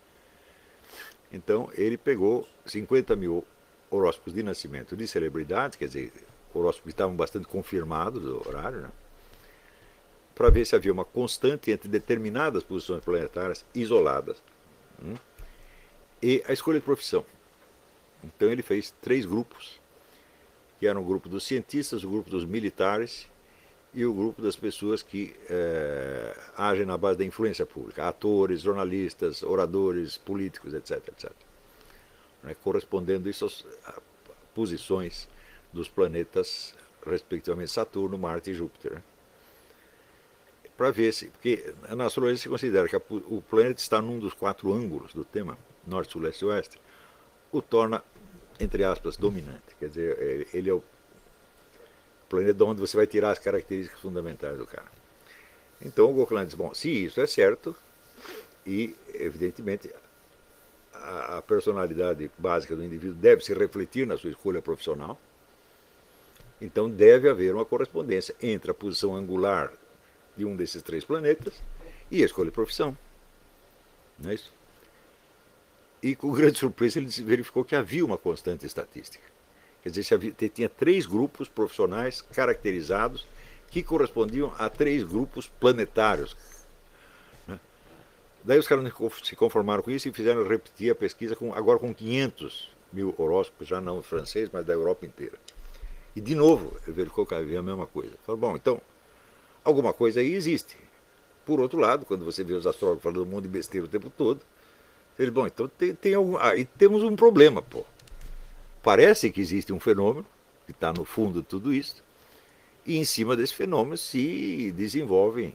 Então ele pegou cinquenta mil horóscopos de nascimento de celebridades, quer dizer, horóscopos que estavam bastante confirmados do horário, né, para ver se havia uma constante entre determinadas posições planetárias isoladas, hum, e a escolha de profissão. Então ele fez três grupos, que eram o grupo dos cientistas, o grupo dos militares e o grupo das pessoas que é, agem na base da influência pública, atores, jornalistas, oradores, políticos, etc, etc. Né, correspondendo isso às posições dos planetas, respectivamente Saturno, Marte e Júpiter. Né? Para ver se, porque na astrologia se considera que a, o planeta está num dos quatro ângulos do tema, norte, sul, leste e oeste, o torna, entre aspas, dominante. Quer dizer, ele é o planeta de onde você vai tirar as características fundamentais do cara. Então o Gauquelin diz, bom, se isso é certo, e evidentemente a, a personalidade básica do indivíduo deve se refletir na sua escolha profissional, então deve haver uma correspondência entre a posição angular de um desses três planetas e a escolha de profissão. Não é isso? E com grande surpresa ele verificou que havia uma constante estatística. Quer dizer, havia, tinha três grupos profissionais caracterizados que correspondiam a três grupos planetários. Né? Daí os caras se conformaram com isso e fizeram repetir a pesquisa com, agora com quinhentos mil horóscopos, já não francês, mas da Europa inteira. E de novo ele verificou que havia a mesma coisa. Falou, bom, então, alguma coisa aí existe. Por outro lado, quando você vê os astrólogos falando um monte de besteira o tempo todo, ele, bom, então tem, tem algum, aí temos um problema, pô. Parece que existe um fenômeno que está no fundo de tudo isso, e em cima desse fenômeno se desenvolvem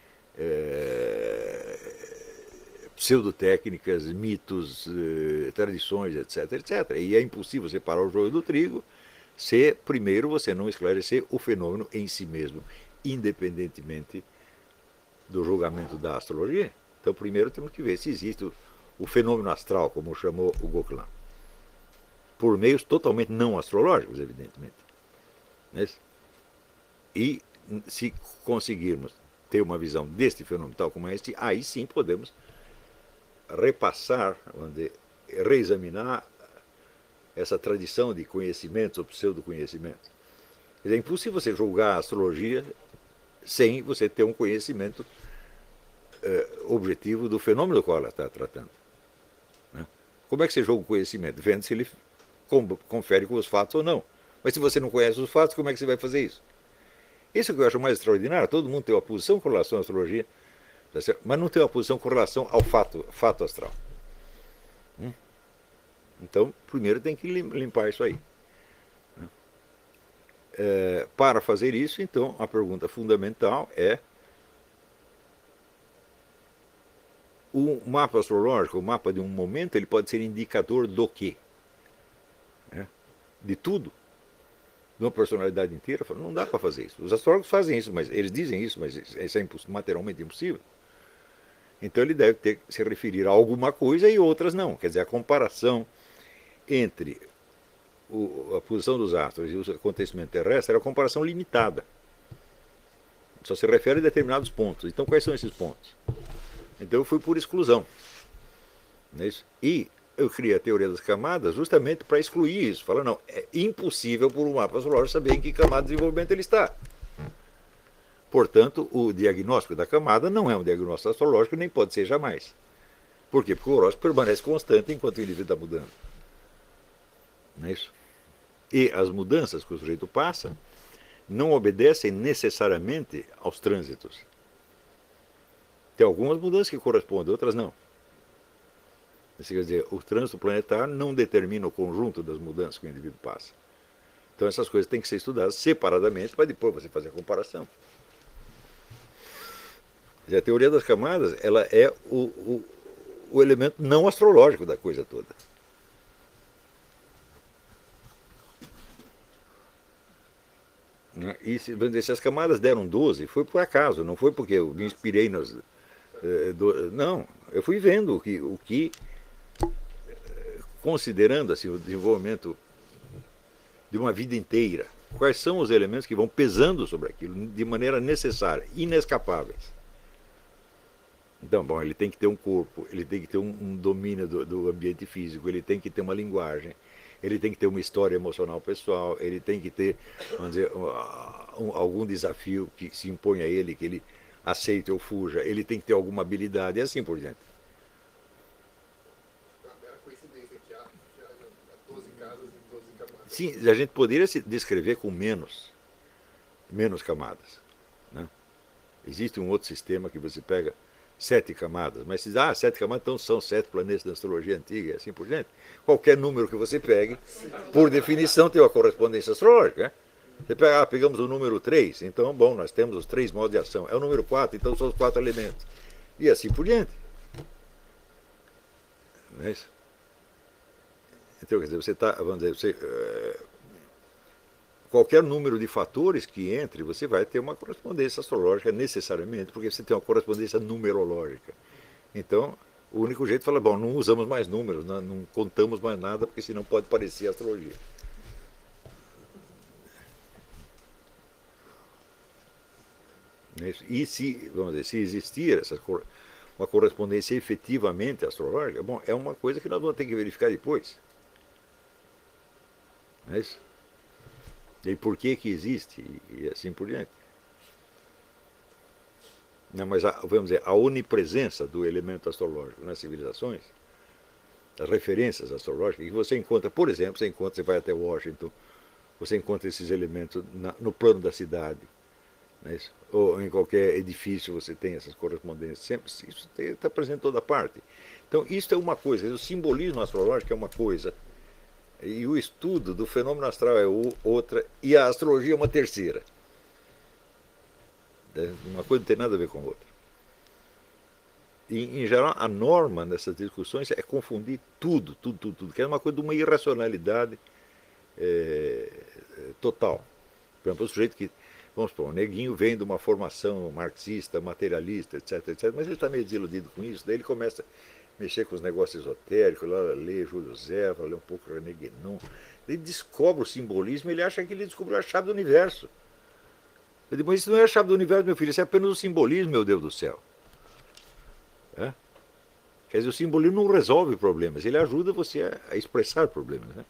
é, pseudotécnicas, mitos, é, tradições, etc, etcétera. E é impossível separar o joio do trigo se primeiro você não esclarecer o fenômeno em si mesmo, independentemente do julgamento da astrologia. Então primeiro temos que ver se existe o, o fenômeno astral, como chamou o Gauquelin, por meios totalmente não astrológicos, evidentemente. Né? E se conseguirmos ter uma visão deste fenômeno tal como este, aí sim podemos repassar, dizer, reexaminar essa tradição de conhecimentos ou pseudo-conhecimentos. É impossível você julgar a astrologia sem você ter um conhecimento eh, objetivo do fenômeno do qual ela está tratando. Né? Como é que você julga o conhecimento? Vendo se ele confere com os fatos ou não. Mas se você não conhece os fatos, como é que você vai fazer isso? Isso é o que eu acho mais extraordinário. Todo mundo tem uma posição com relação à astrologia, mas não tem uma posição com relação ao fato, fato astral. Hum? Então, primeiro tem que limpar isso aí. É, para fazer isso, então, a pergunta fundamental é: o mapa astrológico, o mapa de um momento, ele pode ser indicador do quê? É, de tudo? De uma personalidade inteira? Não dá para fazer isso. Os astrólogos fazem isso, mas eles dizem isso, mas isso é materialmente impossível. Então ele deve ter que se referir a alguma coisa e outras não. Quer dizer, a comparação entre o, a posição dos astros e o acontecimento terrestre era uma comparação limitada. Só se refere a determinados pontos. Então quais são esses pontos? Então eu fui por exclusão. Não é isso? E eu criei a teoria das camadas justamente para excluir isso. Fala, não, é impossível por um mapa astrológico saber em que camada de desenvolvimento ele está. Portanto, o diagnóstico da camada não é um diagnóstico astrológico, nem pode ser jamais. Por quê? Porque o horóscopo permanece constante enquanto o indivíduo está mudando. Não é isso? E as mudanças que o sujeito passa não obedecem necessariamente aos trânsitos. Tem algumas mudanças que correspondem, outras não. Isso quer dizer, o trânsito planetário não determina o conjunto das mudanças que o indivíduo passa. Então essas coisas têm que ser estudadas separadamente para depois você fazer a comparação. E a teoria das camadas, ela é o, o, o elemento não astrológico da coisa toda. E se, se as camadas deram doze, foi por acaso, não foi porque eu me inspirei nas... Eh, do, não, eu fui vendo o que, o que considerando assim, o desenvolvimento de uma vida inteira, quais são os elementos que vão pesando sobre aquilo de maneira necessária, inescapáveis. Então, bom, ele tem que ter um corpo, ele tem que ter um, um domínio do, do ambiente físico, ele tem que ter uma linguagem, ele tem que ter uma história emocional pessoal, ele tem que ter, vamos dizer, um, um, algum desafio que se impõe a ele, que ele aceite ou fuja, ele tem que ter alguma habilidade e assim por diante. Era coincidência que há doze casas e doze camadas. Sim, a gente poderia se descrever com menos, menos camadas. Né? Existe um outro sistema que você pega sete camadas, mas se diz, ah, sete camadas, então são sete planetas da astrologia antiga e assim por diante. Qualquer número que você pegue, por definição, tem uma correspondência astrológica. Né? Você pega, ah, pegamos o número três, então, bom, nós temos os três modos de ação. É o número quatro, então são os quatro elementos. E assim por diante. Não é isso? Então, quer dizer, você está, vamos dizer, você, é, qualquer número de fatores que entre, você vai ter uma correspondência astrológica necessariamente, porque você tem uma correspondência numerológica. Então, o único jeito é falar, bom, não usamos mais números, não, não contamos mais nada, porque senão pode parecer astrologia. E se, vamos dizer, se existir essa, uma correspondência efetivamente astrológica, bom, é uma coisa que nós vamos ter que verificar depois. Não é isso? E por que que existe, e assim por diante. Não, mas, a, vamos dizer, a onipresença do elemento astrológico nas civilizações, as referências astrológicas, que você encontra, por exemplo, você encontra, você vai até Washington, você encontra esses elementos na, no plano da cidade, não é isso? Ou em qualquer edifício você tem essas correspondências, sempre, isso está presente em toda parte. Então, isso é uma coisa, o simbolismo astrológico é uma coisa, e o estudo do fenômeno astral é outra, e a astrologia é uma terceira. Uma coisa não tem nada a ver com a outra. E, em geral, a norma nessas discussões é confundir tudo, tudo, tudo, tudo, que é uma coisa de uma irracionalidade é, total. Por exemplo, o sujeito que, vamos supor, o neguinho vem de uma formação marxista, materialista, etc, etc, mas ele está meio desiludido com isso, daí ele começa a mexer com os negócios esotéricos, lá lê Júlio Zéfiro, lê um pouco René Guénon, ele descobre o simbolismo, ele acha que ele descobriu a chave do universo. Eu digo, mas isso não é a chave do universo, meu filho, isso é apenas o simbolismo, meu Deus do céu. É? Quer dizer, o simbolismo não resolve problemas, ele ajuda você a, a expressar problemas. Né?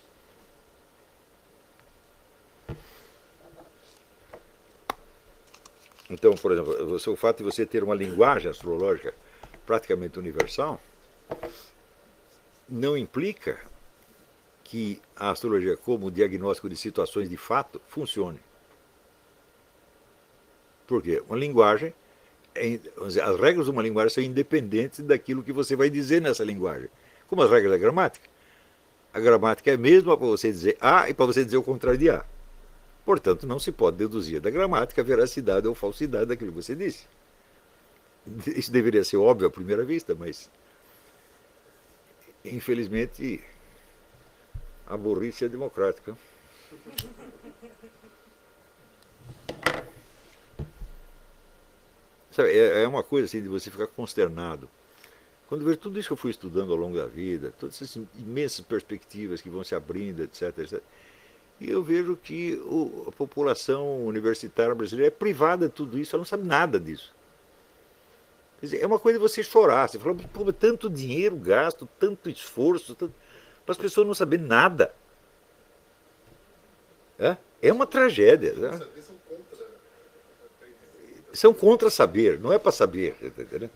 Então, por exemplo, o fato de você ter uma linguagem astrológica praticamente universal não implica que a astrologia, como diagnóstico de situações de fato, funcione. Por quê? Uma linguagem, é, vamos dizer, as regras de uma linguagem são independentes daquilo que você vai dizer nessa linguagem. Como as regras da gramática. A gramática é a mesma para você dizer A e para você dizer o contrário de A. Portanto, não se pode deduzir da gramática a veracidade ou falsidade daquilo que você disse. Isso deveria ser óbvio à primeira vista, mas infelizmente a burrice é democrática. Sabe, é uma coisa assim de você ficar consternado. Quando eu vejo tudo isso que eu fui estudando ao longo da vida, todas essas imensas perspectivas que vão se abrindo, etc, etcétera, e eu vejo que o, a população universitária brasileira é privada de tudo isso, ela não sabe nada disso. Quer dizer, é uma coisa de você chorar. Você fala, pô, tanto dinheiro gasto, tanto esforço, tanto... para as pessoas não saberem nada. É, é uma tragédia. Né? Saber são contra aprender. São contra saber, não é para saber. Tá entendendo?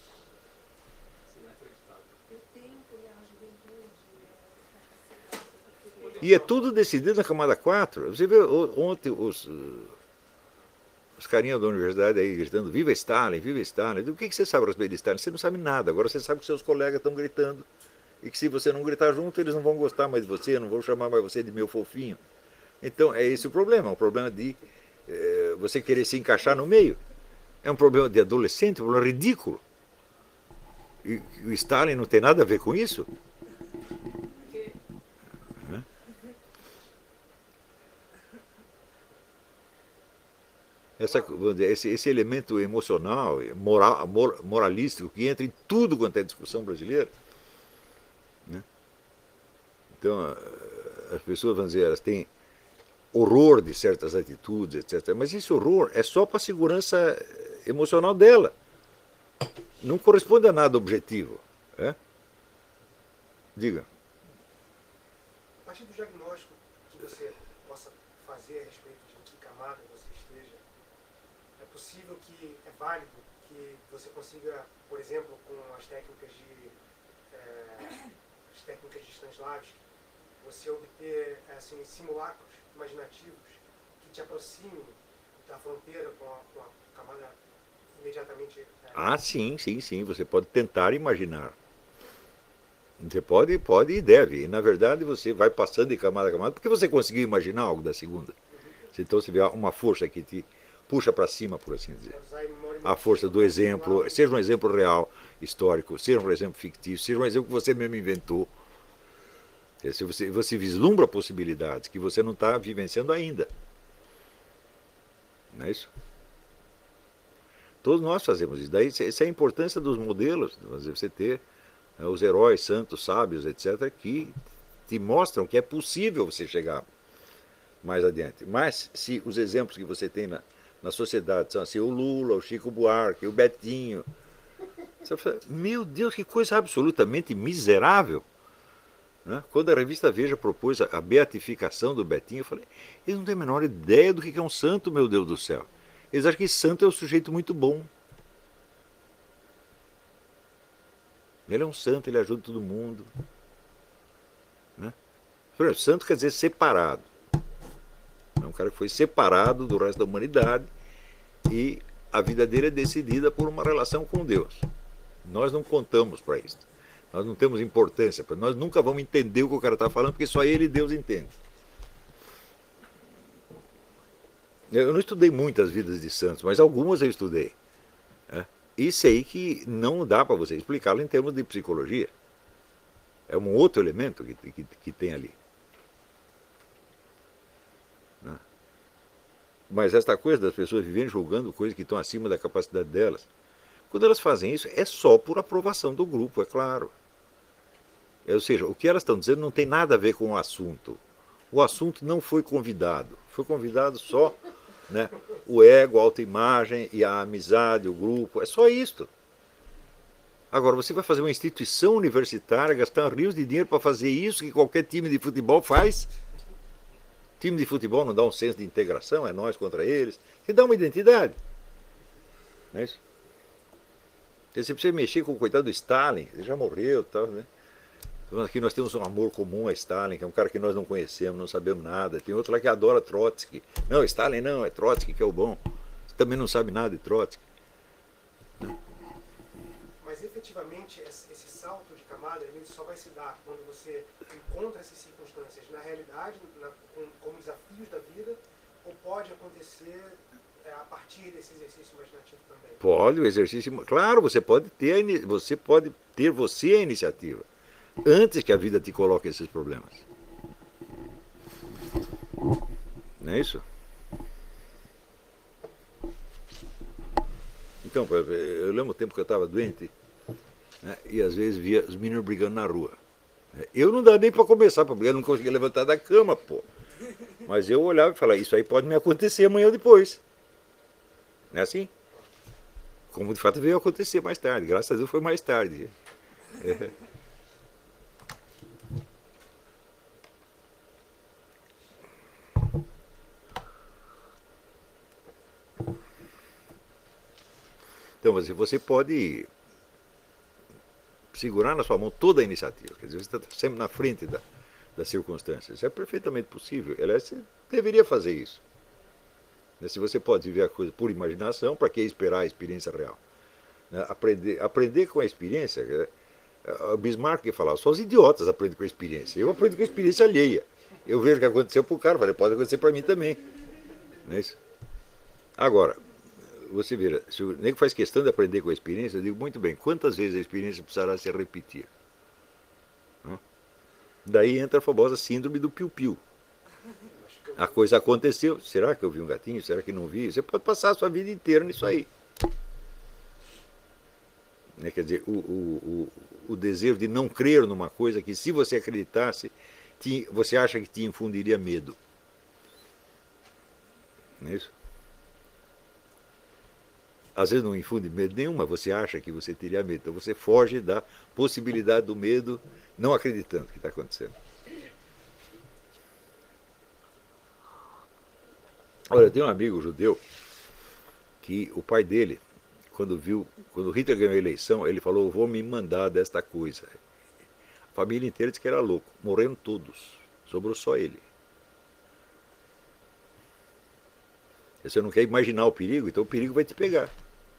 O tempo e a juventude, a capacidade. E é tudo decidido na camada quatro. Você vê o- ontem os, os carinhas da universidade aí gritando Viva Stalin, Viva Stalin. O que que você sabe a respeito de Stalin? Você não sabe nada. Agora você sabe que seus colegas estão gritando. E que se você não gritar junto, eles não vão gostar mais de você, não vão chamar mais você de meu fofinho. Então é esse o problema. É um problema de eh, você querer se encaixar no meio. É um problema de adolescente, um problema ridículo. E o Stalin não tem nada a ver com isso? Essa, vamos dizer, esse, esse elemento emocional, moral, mor- moralístico, que entra em tudo quanto é discussão brasileira. Né? Então, eh, as pessoas, vamos dizer, elas têm horror de certas atitudes, etcétera. Mas esse horror é só para a segurança emocional dela. Não corresponde a nada objetivo. É? Diga. A partir do diagnóstico que você possa fazer a respeito de que camada você esteja, é possível que, é válido que você consiga, por exemplo, com as técnicas de eh, as técnicas de Stanislavski, você obter assim, simulacros imaginativos que te aproximem da fronteira com a, com a camada imediatamente. eh, Ah, sim, sim, sim. Você pode tentar imaginar. Você pode, pode e deve. E, na verdade, você vai passando de camada a camada, porque você conseguiu imaginar algo da segunda. Então, você vê uma força que te puxa para cima, por assim dizer. usar a memória A força do exemplo, seja um exemplo real, histórico, seja um exemplo fictício, seja um exemplo que você mesmo inventou. Quer dizer, Você, você vislumbra possibilidades que você não está vivenciando ainda. Não é isso? Todos nós fazemos isso. Daí, essa é a importância dos modelos, você ter né, os heróis, santos, sábios, etcétera, que te mostram que é possível você chegar mais adiante. Mas se os exemplos que você tem na, na sociedade são assim, o Lula, o Chico Buarque, o Betinho, você fala, meu Deus, que coisa absolutamente miserável. Né? Quando a revista Veja propôs a, a beatificação do Betinho, eu falei, eles não têm a menor ideia do que é um santo, meu Deus do céu. Eles acham que santo é um sujeito muito bom. Ele é um santo, ele ajuda todo mundo. Né? Por exemplo, santo quer dizer separado. É um cara que foi separado do resto da humanidade e a vida dele é decidida por uma relação com Deus. Nós não contamos para isso. Nós não temos importância. Nós nunca vamos entender o que o cara está falando, porque só ele e Deus entendem. Eu não estudei muitas vidas de santos, mas algumas eu estudei. Né? E sei que não dá para você explicá-lo em termos de psicologia. É um outro elemento que, que, que tem ali. Né? Mas esta coisa das pessoas viverem julgando coisas que estão acima da capacidade delas, quando elas fazem isso, é só por aprovação do grupo, é claro. Ou seja, o que elas estão dizendo não tem nada a ver com o assunto. O assunto não foi convidado. Foi convidado só né, o ego, a autoimagem e a amizade, o grupo. É só isto. Agora, você vai fazer uma instituição universitária, gastar rios de dinheiro para fazer isso que qualquer time de futebol faz? Time de futebol não dá um senso de integração, é nós contra eles. Tem que dar uma identidade. Não é isso? Você precisa mexer com o coitado do Stalin, ele já morreu e tal, né? Então, aqui nós temos um amor comum a Stalin, que é um cara que nós não conhecemos, não sabemos nada. Tem outro lá que adora Trotsky. Não, Stalin não, é Trotsky que é o bom. Você também não sabe nada de Trotsky. Mas efetivamente esse esse salto de camada ele só vai se dar quando você encontra essas circunstâncias na realidade, na, com, como desafios da vida, ou pode acontecer é, a partir desse exercício imaginativo também? Pode, o exercício. Claro, você pode ter, a ini- você pode ter você a iniciativa. Antes que a vida te coloque esses problemas. Não é isso? Então, por exemplo, eu lembro o tempo que eu estava doente, né, e às vezes via os meninos brigando na rua. Eu não dava nem para começar para brigar, eu não conseguia levantar da cama, pô. Mas eu olhava e falava, isso aí pode me acontecer amanhã ou depois. Não é assim? como de fato veio a acontecer mais tarde. Graças a Deus foi mais tarde. É. Então, você, você pode segurar na sua mão toda a iniciativa. Quer dizer, você está sempre na frente da, das circunstâncias. Isso é perfeitamente possível. Aliás, você deveria fazer isso. Se você pode viver a coisa por imaginação, para que esperar a experiência real? Aprender, aprender com a experiência. O Bismarck falava, só os idiotas aprendem com a experiência. Eu aprendo com a experiência alheia. Eu vejo o que aconteceu para o cara, falei, pode acontecer para mim também. Não é isso? Agora, você vê, se o nego faz questão de aprender com a experiência, eu digo, muito bem, quantas vezes a experiência precisará se repetir? Não? Daí entra a famosa síndrome do piu-piu. A coisa aconteceu, será que eu vi um gatinho? Será que não vi? Você pode passar a sua vida inteira nisso aí. Né? Quer dizer, o, o, o, o desejo de não crer numa coisa que, se você acreditasse, te, você acha que te infundiria medo. Não é isso? Às vezes não infunde medo nenhum, mas você acha que você teria medo. Então você foge da possibilidade do medo, não acreditando que está acontecendo. Olha, eu tenho um amigo judeu que o pai dele, quando viu, quando Hitler ganhou a eleição, ele falou, vou me mandar desta coisa. A família inteira disse que era louco. Morreram todos. Sobrou só ele. Você não quer imaginar o perigo, então o perigo vai te pegar.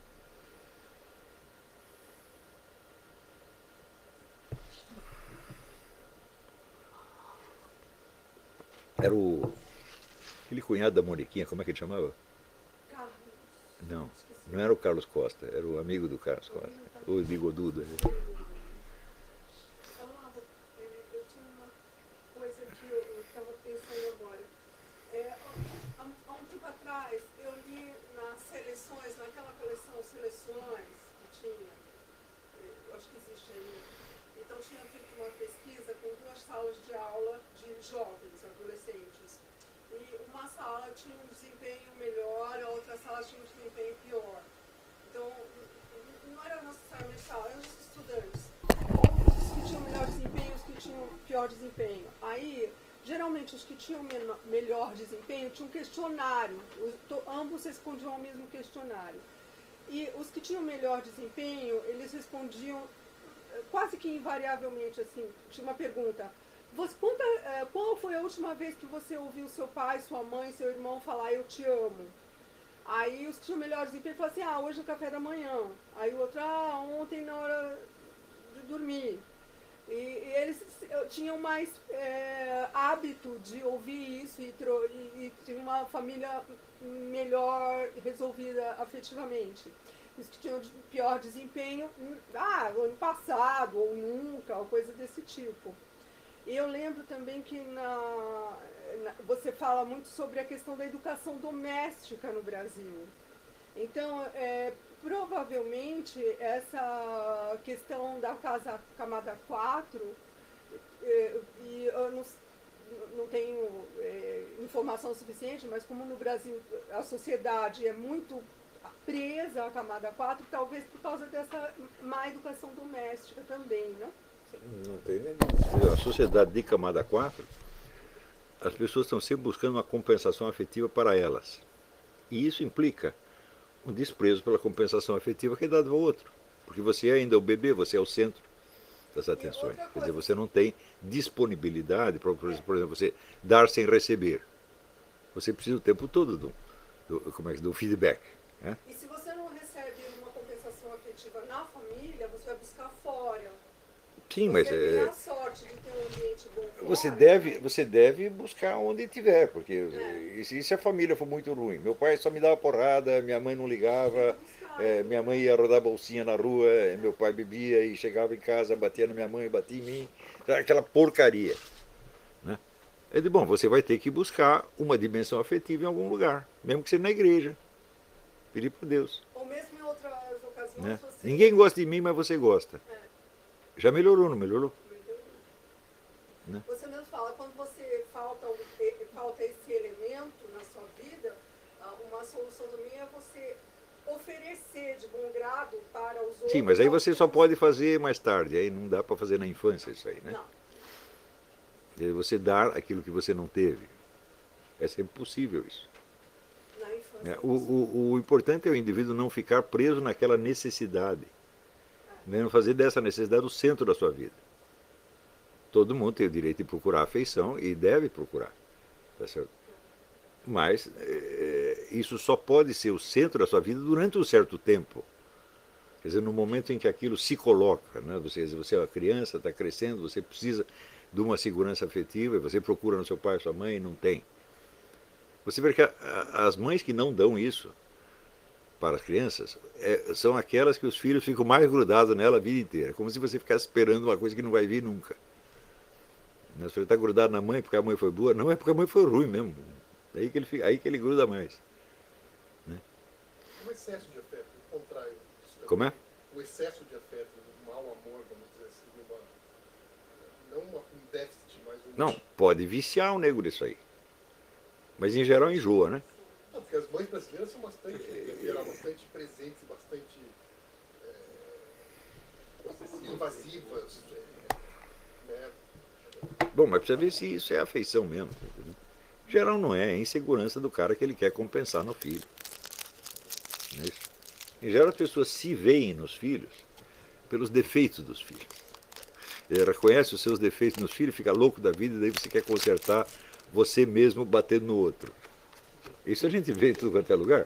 Era o... aquele cunhado da Moniquinha, como é que ele chamava? Carlos. Não, não era o Carlos Costa, era o amigo do Carlos Costa. O bigodudo. Olavo, eu tinha uma coisa que eu estava pensando agora. É, há, há um tempo atrás, eu li nas seleções, naquela coleção Seleções que tinha, eu acho que existe ainda. Então tinha feito uma pesquisa com duas salas de aula de jovens, adolescentes. E uma sala tinha um desempenho melhor, a outra sala tinha um desempenho pior. Então, não era necessariamente sala, eram os estudantes. Os que tinham melhor desempenho, os que tinham pior desempenho. Aí, geralmente, os que tinham menor, melhor desempenho tinham um questionário. Os, to, ambos respondiam ao mesmo questionário. E os que tinham melhor desempenho, eles respondiam quase que invariavelmente, assim, tinha uma pergunta. Você, conta, qual foi a última vez que você ouviu seu pai, sua mãe, seu irmão falar eu te amo? Aí os que tinham melhor desempenho falaram assim, ah, hoje no café da manhã. Aí o outro, ah, ontem na hora de dormir. E, e eles tinham mais é, hábito de ouvir isso e, e, e tinham uma família melhor resolvida afetivamente. Os que tinham pior desempenho, ah, ano passado, ou nunca, ou coisa desse tipo. E eu lembro também que na, na, você fala muito sobre a questão da educação doméstica no Brasil. Então, é, provavelmente, essa questão da casa camada quatro, é, e eu não, não tenho é, informação suficiente, mas como no Brasil a sociedade é muito presa à camada quatro, talvez por causa dessa má educação doméstica também, né? Não tem nem dúvida. A sociedade de camada quatro, as pessoas estão sempre buscando uma compensação afetiva para elas. E isso implica um desprezo pela compensação afetiva que é dada ao outro. Porque você é ainda o bebê, você é o centro das atenções. Quer dizer, você não tem disponibilidade para, por exemplo, você dar sem receber. Você precisa o tempo todo do, do, como é, do feedback. Né? E se você não recebe uma compensação afetiva na família, você vai buscar fora. Sim, você mas tem é, a sorte de ter um ambiente bom fora, você deve, né? você deve buscar onde tiver, porque É. e se, e se a família for muito ruim, meu pai só me dava porrada, minha mãe não ligava, é, minha mãe ia rodar bolsinha na rua, meu pai bebia e chegava em casa, batia na minha mãe, batia em mim, aquela porcaria. Né? É de bom, você vai ter que buscar uma dimensão afetiva em algum lugar, mesmo que seja na igreja. Pedir para Deus. Ou mesmo em outras ocasiões, Né? você... Ninguém gosta de mim, mas você gosta. É. Já melhorou, não melhorou? Né? Você mesmo fala, quando você falta, falta esse elemento na sua vida, uma solução também é você oferecer de bom grado outros. Sim, mas aí você só pode fazer mais tarde, aí não dá para fazer na infância isso aí, né? Não. E aí você dar aquilo que você não teve. É sempre possível isso. Na infância. É, O, o, o importante é o indivíduo não ficar preso naquela necessidade. Né? Não fazer dessa necessidade o centro da sua vida. Todo mundo tem o direito de procurar afeição e deve procurar. Tá certo? Mas é, isso só pode ser o centro da sua vida durante um certo tempo. Quer dizer, no momento em que aquilo se coloca, né? você, você é uma criança, está crescendo, você precisa de uma segurança afetiva, e você procura no seu pai, sua mãe e não tem. Você vê que a, a, as mães que não dão isso para as crianças é, são aquelas que os filhos ficam mais grudados nela a vida inteira, como se você ficasse esperando uma coisa que não vai vir nunca. Né? Se você está grudado na mãe porque a mãe foi boa, não é porque a mãe foi ruim mesmo. Aí que ele, fica, aí que ele gruda mais. Né? O excesso de afeto, o contrário. disso também. Como é? O excesso de afeto, o mau amor, vamos dizer assim, uma, não uma- um déficit, mas um... Não, pode viciar o nego disso aí. Mas em geral enjoa, né? Não, porque as mães brasileiras são bastante, em geral, bastante presentes, bastante é, invasivas. É, né? Bom, mas precisa ver se isso é afeição mesmo. Em geral não é, é insegurança do cara que ele quer compensar no filho. Não é isso? Em geral as pessoas se veem nos filhos pelos defeitos dos filhos. Ele reconhece os seus defeitos nos filhos, fica louco da vida, e daí você quer consertar você mesmo batendo no outro. Isso a gente vê em tudo quanto é lugar.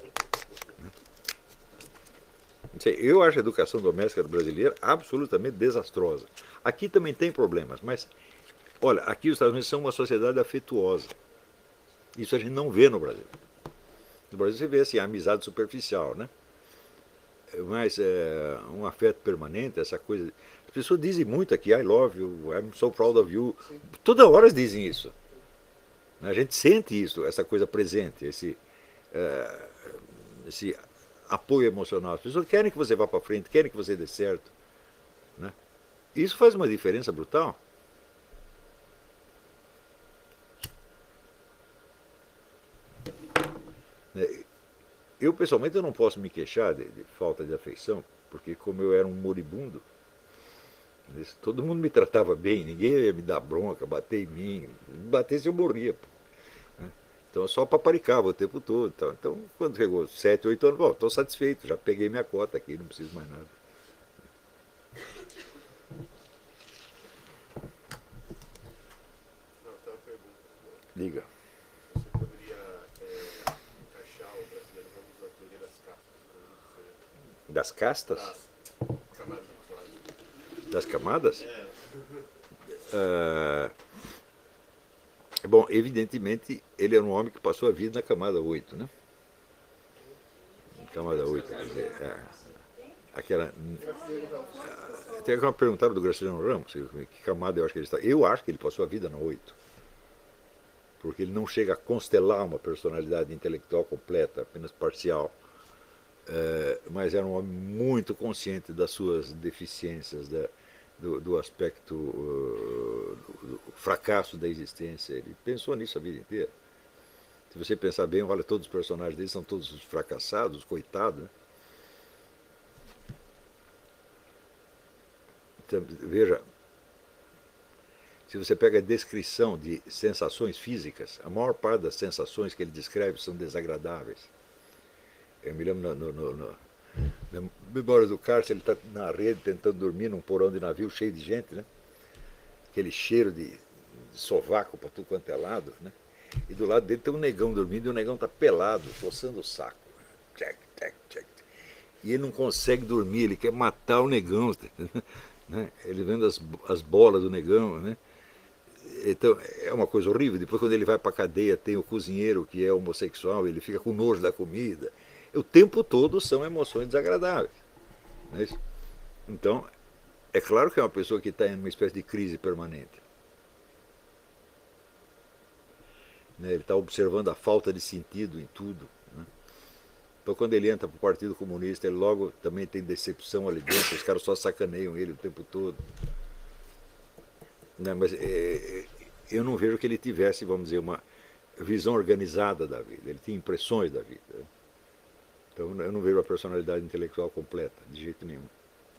Não sei, eu acho a educação doméstica brasileira absolutamente desastrosa. Aqui também tem problemas, mas, olha, aqui os Estados Unidos são uma sociedade afetuosa. Isso a gente não vê no Brasil. No Brasil você vê assim, a amizade superficial, né? Mas é, um afeto permanente, essa coisa. As pessoas dizem muito aqui, I love you, I'm so proud of you. Toda hora eles dizem isso. A gente sente isso, essa coisa presente, esse, é, esse apoio emocional. As pessoas querem que você vá para frente, querem que você dê certo. Né? Isso faz uma diferença brutal. Eu, pessoalmente, eu não posso me queixar de, de falta de afeição, porque como eu era um moribundo, todo mundo me tratava bem, ninguém ia me dar bronca, bater em mim. Me batesse eu morria. Pô. Então eu só paparicava o tempo todo. Então, então quando chegou sete, oito anos, estou satisfeito, já peguei minha cota aqui, não preciso mais nada. Não, tem uma pergunta. Diga. Você poderia é, encaixar o brasileiro vamos na teoria das castas? Né? Das castas? Das camadas sociais. Das camadas? É. Ah, bom, evidentemente, ele era um homem que passou a vida na camada oito, né? Camada oito, quer dizer, é, aquela... Tem aquela perguntada do Graciliano Ramos, que camada eu acho que ele está. Eu acho que ele passou a vida na oito. Porque ele não chega a constelar uma personalidade intelectual completa, apenas parcial. É, mas era um homem muito consciente das suas deficiências, da, do, do aspecto uh, do, do fracasso da existência. Ele pensou nisso a vida inteira. Se você pensar bem, olha, todos os personagens dele são todos fracassados, coitados. Né? Então, veja, se você pega a descrição de sensações físicas, a maior parte das sensações que ele descreve são desagradáveis. Eu me lembro no, no, no, na memória do cárcere, ele está na rede tentando dormir num porão de navio cheio de gente, né? Aquele cheiro de, de sovaco para tudo quanto é lado, né? E do lado dele tem um negão dormindo e o negão está pelado, coçando o saco. Tchac, tchac, tchac. E ele não consegue dormir, ele quer matar o negão. Né? Ele vendo as, as bolas do negão, né? Então, é uma coisa horrível. Depois, quando ele vai para a cadeia, tem o cozinheiro que é homossexual, ele fica com nojo da comida. O tempo todo são emoções desagradáveis. Não é isso? Então, é claro que é uma pessoa que está em uma espécie de crise permanente. Né? Ele está observando a falta de sentido em tudo. Né? Então, quando ele entra para o Partido Comunista, ele logo também tem decepção ali dentro, os caras só sacaneiam ele o tempo todo. Né? Mas é, eu não vejo que ele tivesse, vamos dizer, uma visão organizada da vida. Ele tinha impressões da vida. Né? Então, eu não vejo a personalidade intelectual completa, de jeito nenhum.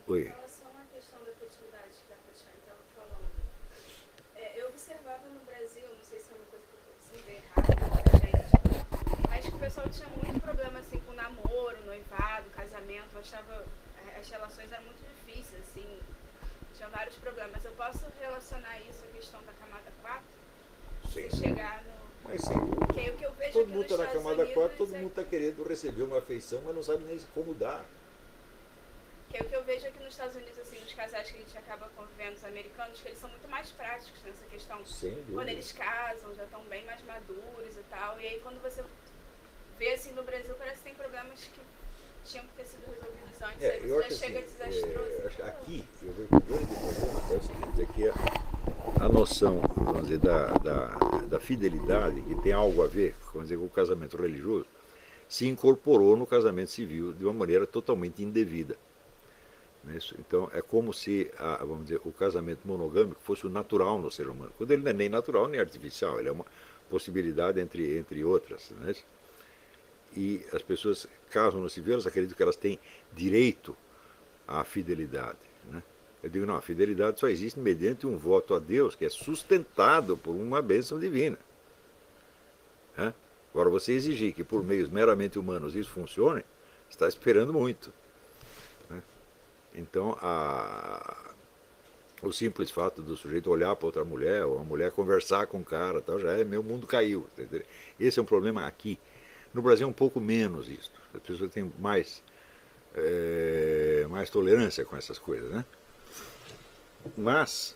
Oi. Em relação à questão da fertilidade que a Tatiana estava falando, é, eu observava no Brasil, não sei se é uma coisa que eu estou ver errado pra gente, mas que o pessoal tinha muito problema assim com namoro, noivado, casamento, eu achava as relações eram muito difíceis, assim, tinha vários problemas. Eu posso relacionar isso à questão da camada quatro? Sim. Se chegar no. Mas sim. Que é o que eu vejo Todo aqui mundo nos está na Estados camada Unidos, quatro, todo é- mundo está querendo receber uma afeição, mas não sabe nem como dar. Que é o que eu vejo aqui nos Estados Unidos, assim, nos casais que a gente acaba convivendo, os americanos, que eles são muito mais práticos nessa questão. Sem dúvida. Quando eles casam, já estão bem mais maduros e tal. E aí quando você vê assim no Brasil, parece que tem problemas que tinham que ter sido resolvidos antes. É, aí eu você acho já chega assim, desastroso. é, acho que aqui, eu vejo que o grande problema é o seguinte, é que a, a noção, vamos dizer, da, da, da fidelidade, que tem algo a ver, vamos dizer, com o casamento religioso, se incorporou no casamento civil de uma maneira totalmente indevida. Não é isso? Então, é como se, a, vamos dizer, o casamento monogâmico fosse o natural no ser humano, quando ele não é nem natural nem artificial, ele é uma possibilidade entre, entre outras. Não é isso? E as pessoas casam no civil, elas acreditam que elas têm direito à fidelidade. Né? Eu digo, não, a fidelidade só existe mediante um voto a Deus que é sustentado por uma bênção divina. Né? Agora, você exigir que por meios meramente humanos isso funcione, está esperando muito. Né? Então, a, o simples fato do sujeito olhar para outra mulher, ou a mulher conversar com o cara, tal, já é meu mundo caiu. Entendeu? Esse é um problema aqui. No Brasil é um pouco menos isso. As pessoas têm mais, é, mais tolerância com essas coisas, né? Mas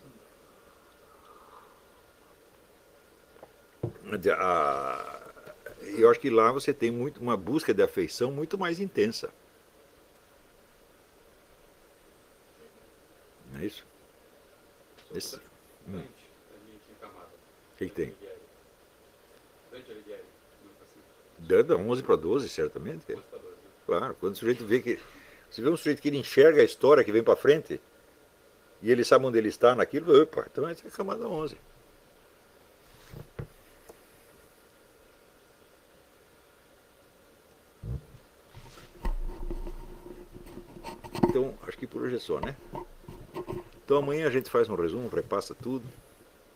a, eu acho que lá você tem muito, uma busca de afeição muito mais intensa. Não é isso? Esse, hum. Dante, da minha aqui camada. O que, que tem? Dante Alighieri, não Danda onze para doze, certamente. doze para doze, né? Claro, quando o sujeito vê que. Você vê um sujeito que ele enxerga a história que vem para frente e ele sabe onde ele está naquilo, opa, então essa é a camada onze. Então, acho que por hoje é só, né? Então amanhã a gente faz um resumo, repassa tudo,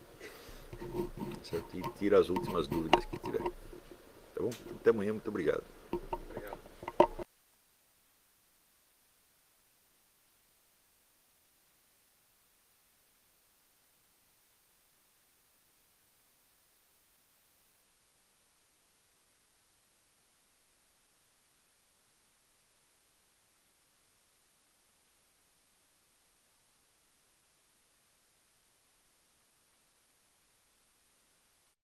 certo? E tira as últimas dúvidas que tiver. Tá bom? Até amanhã, muito obrigado.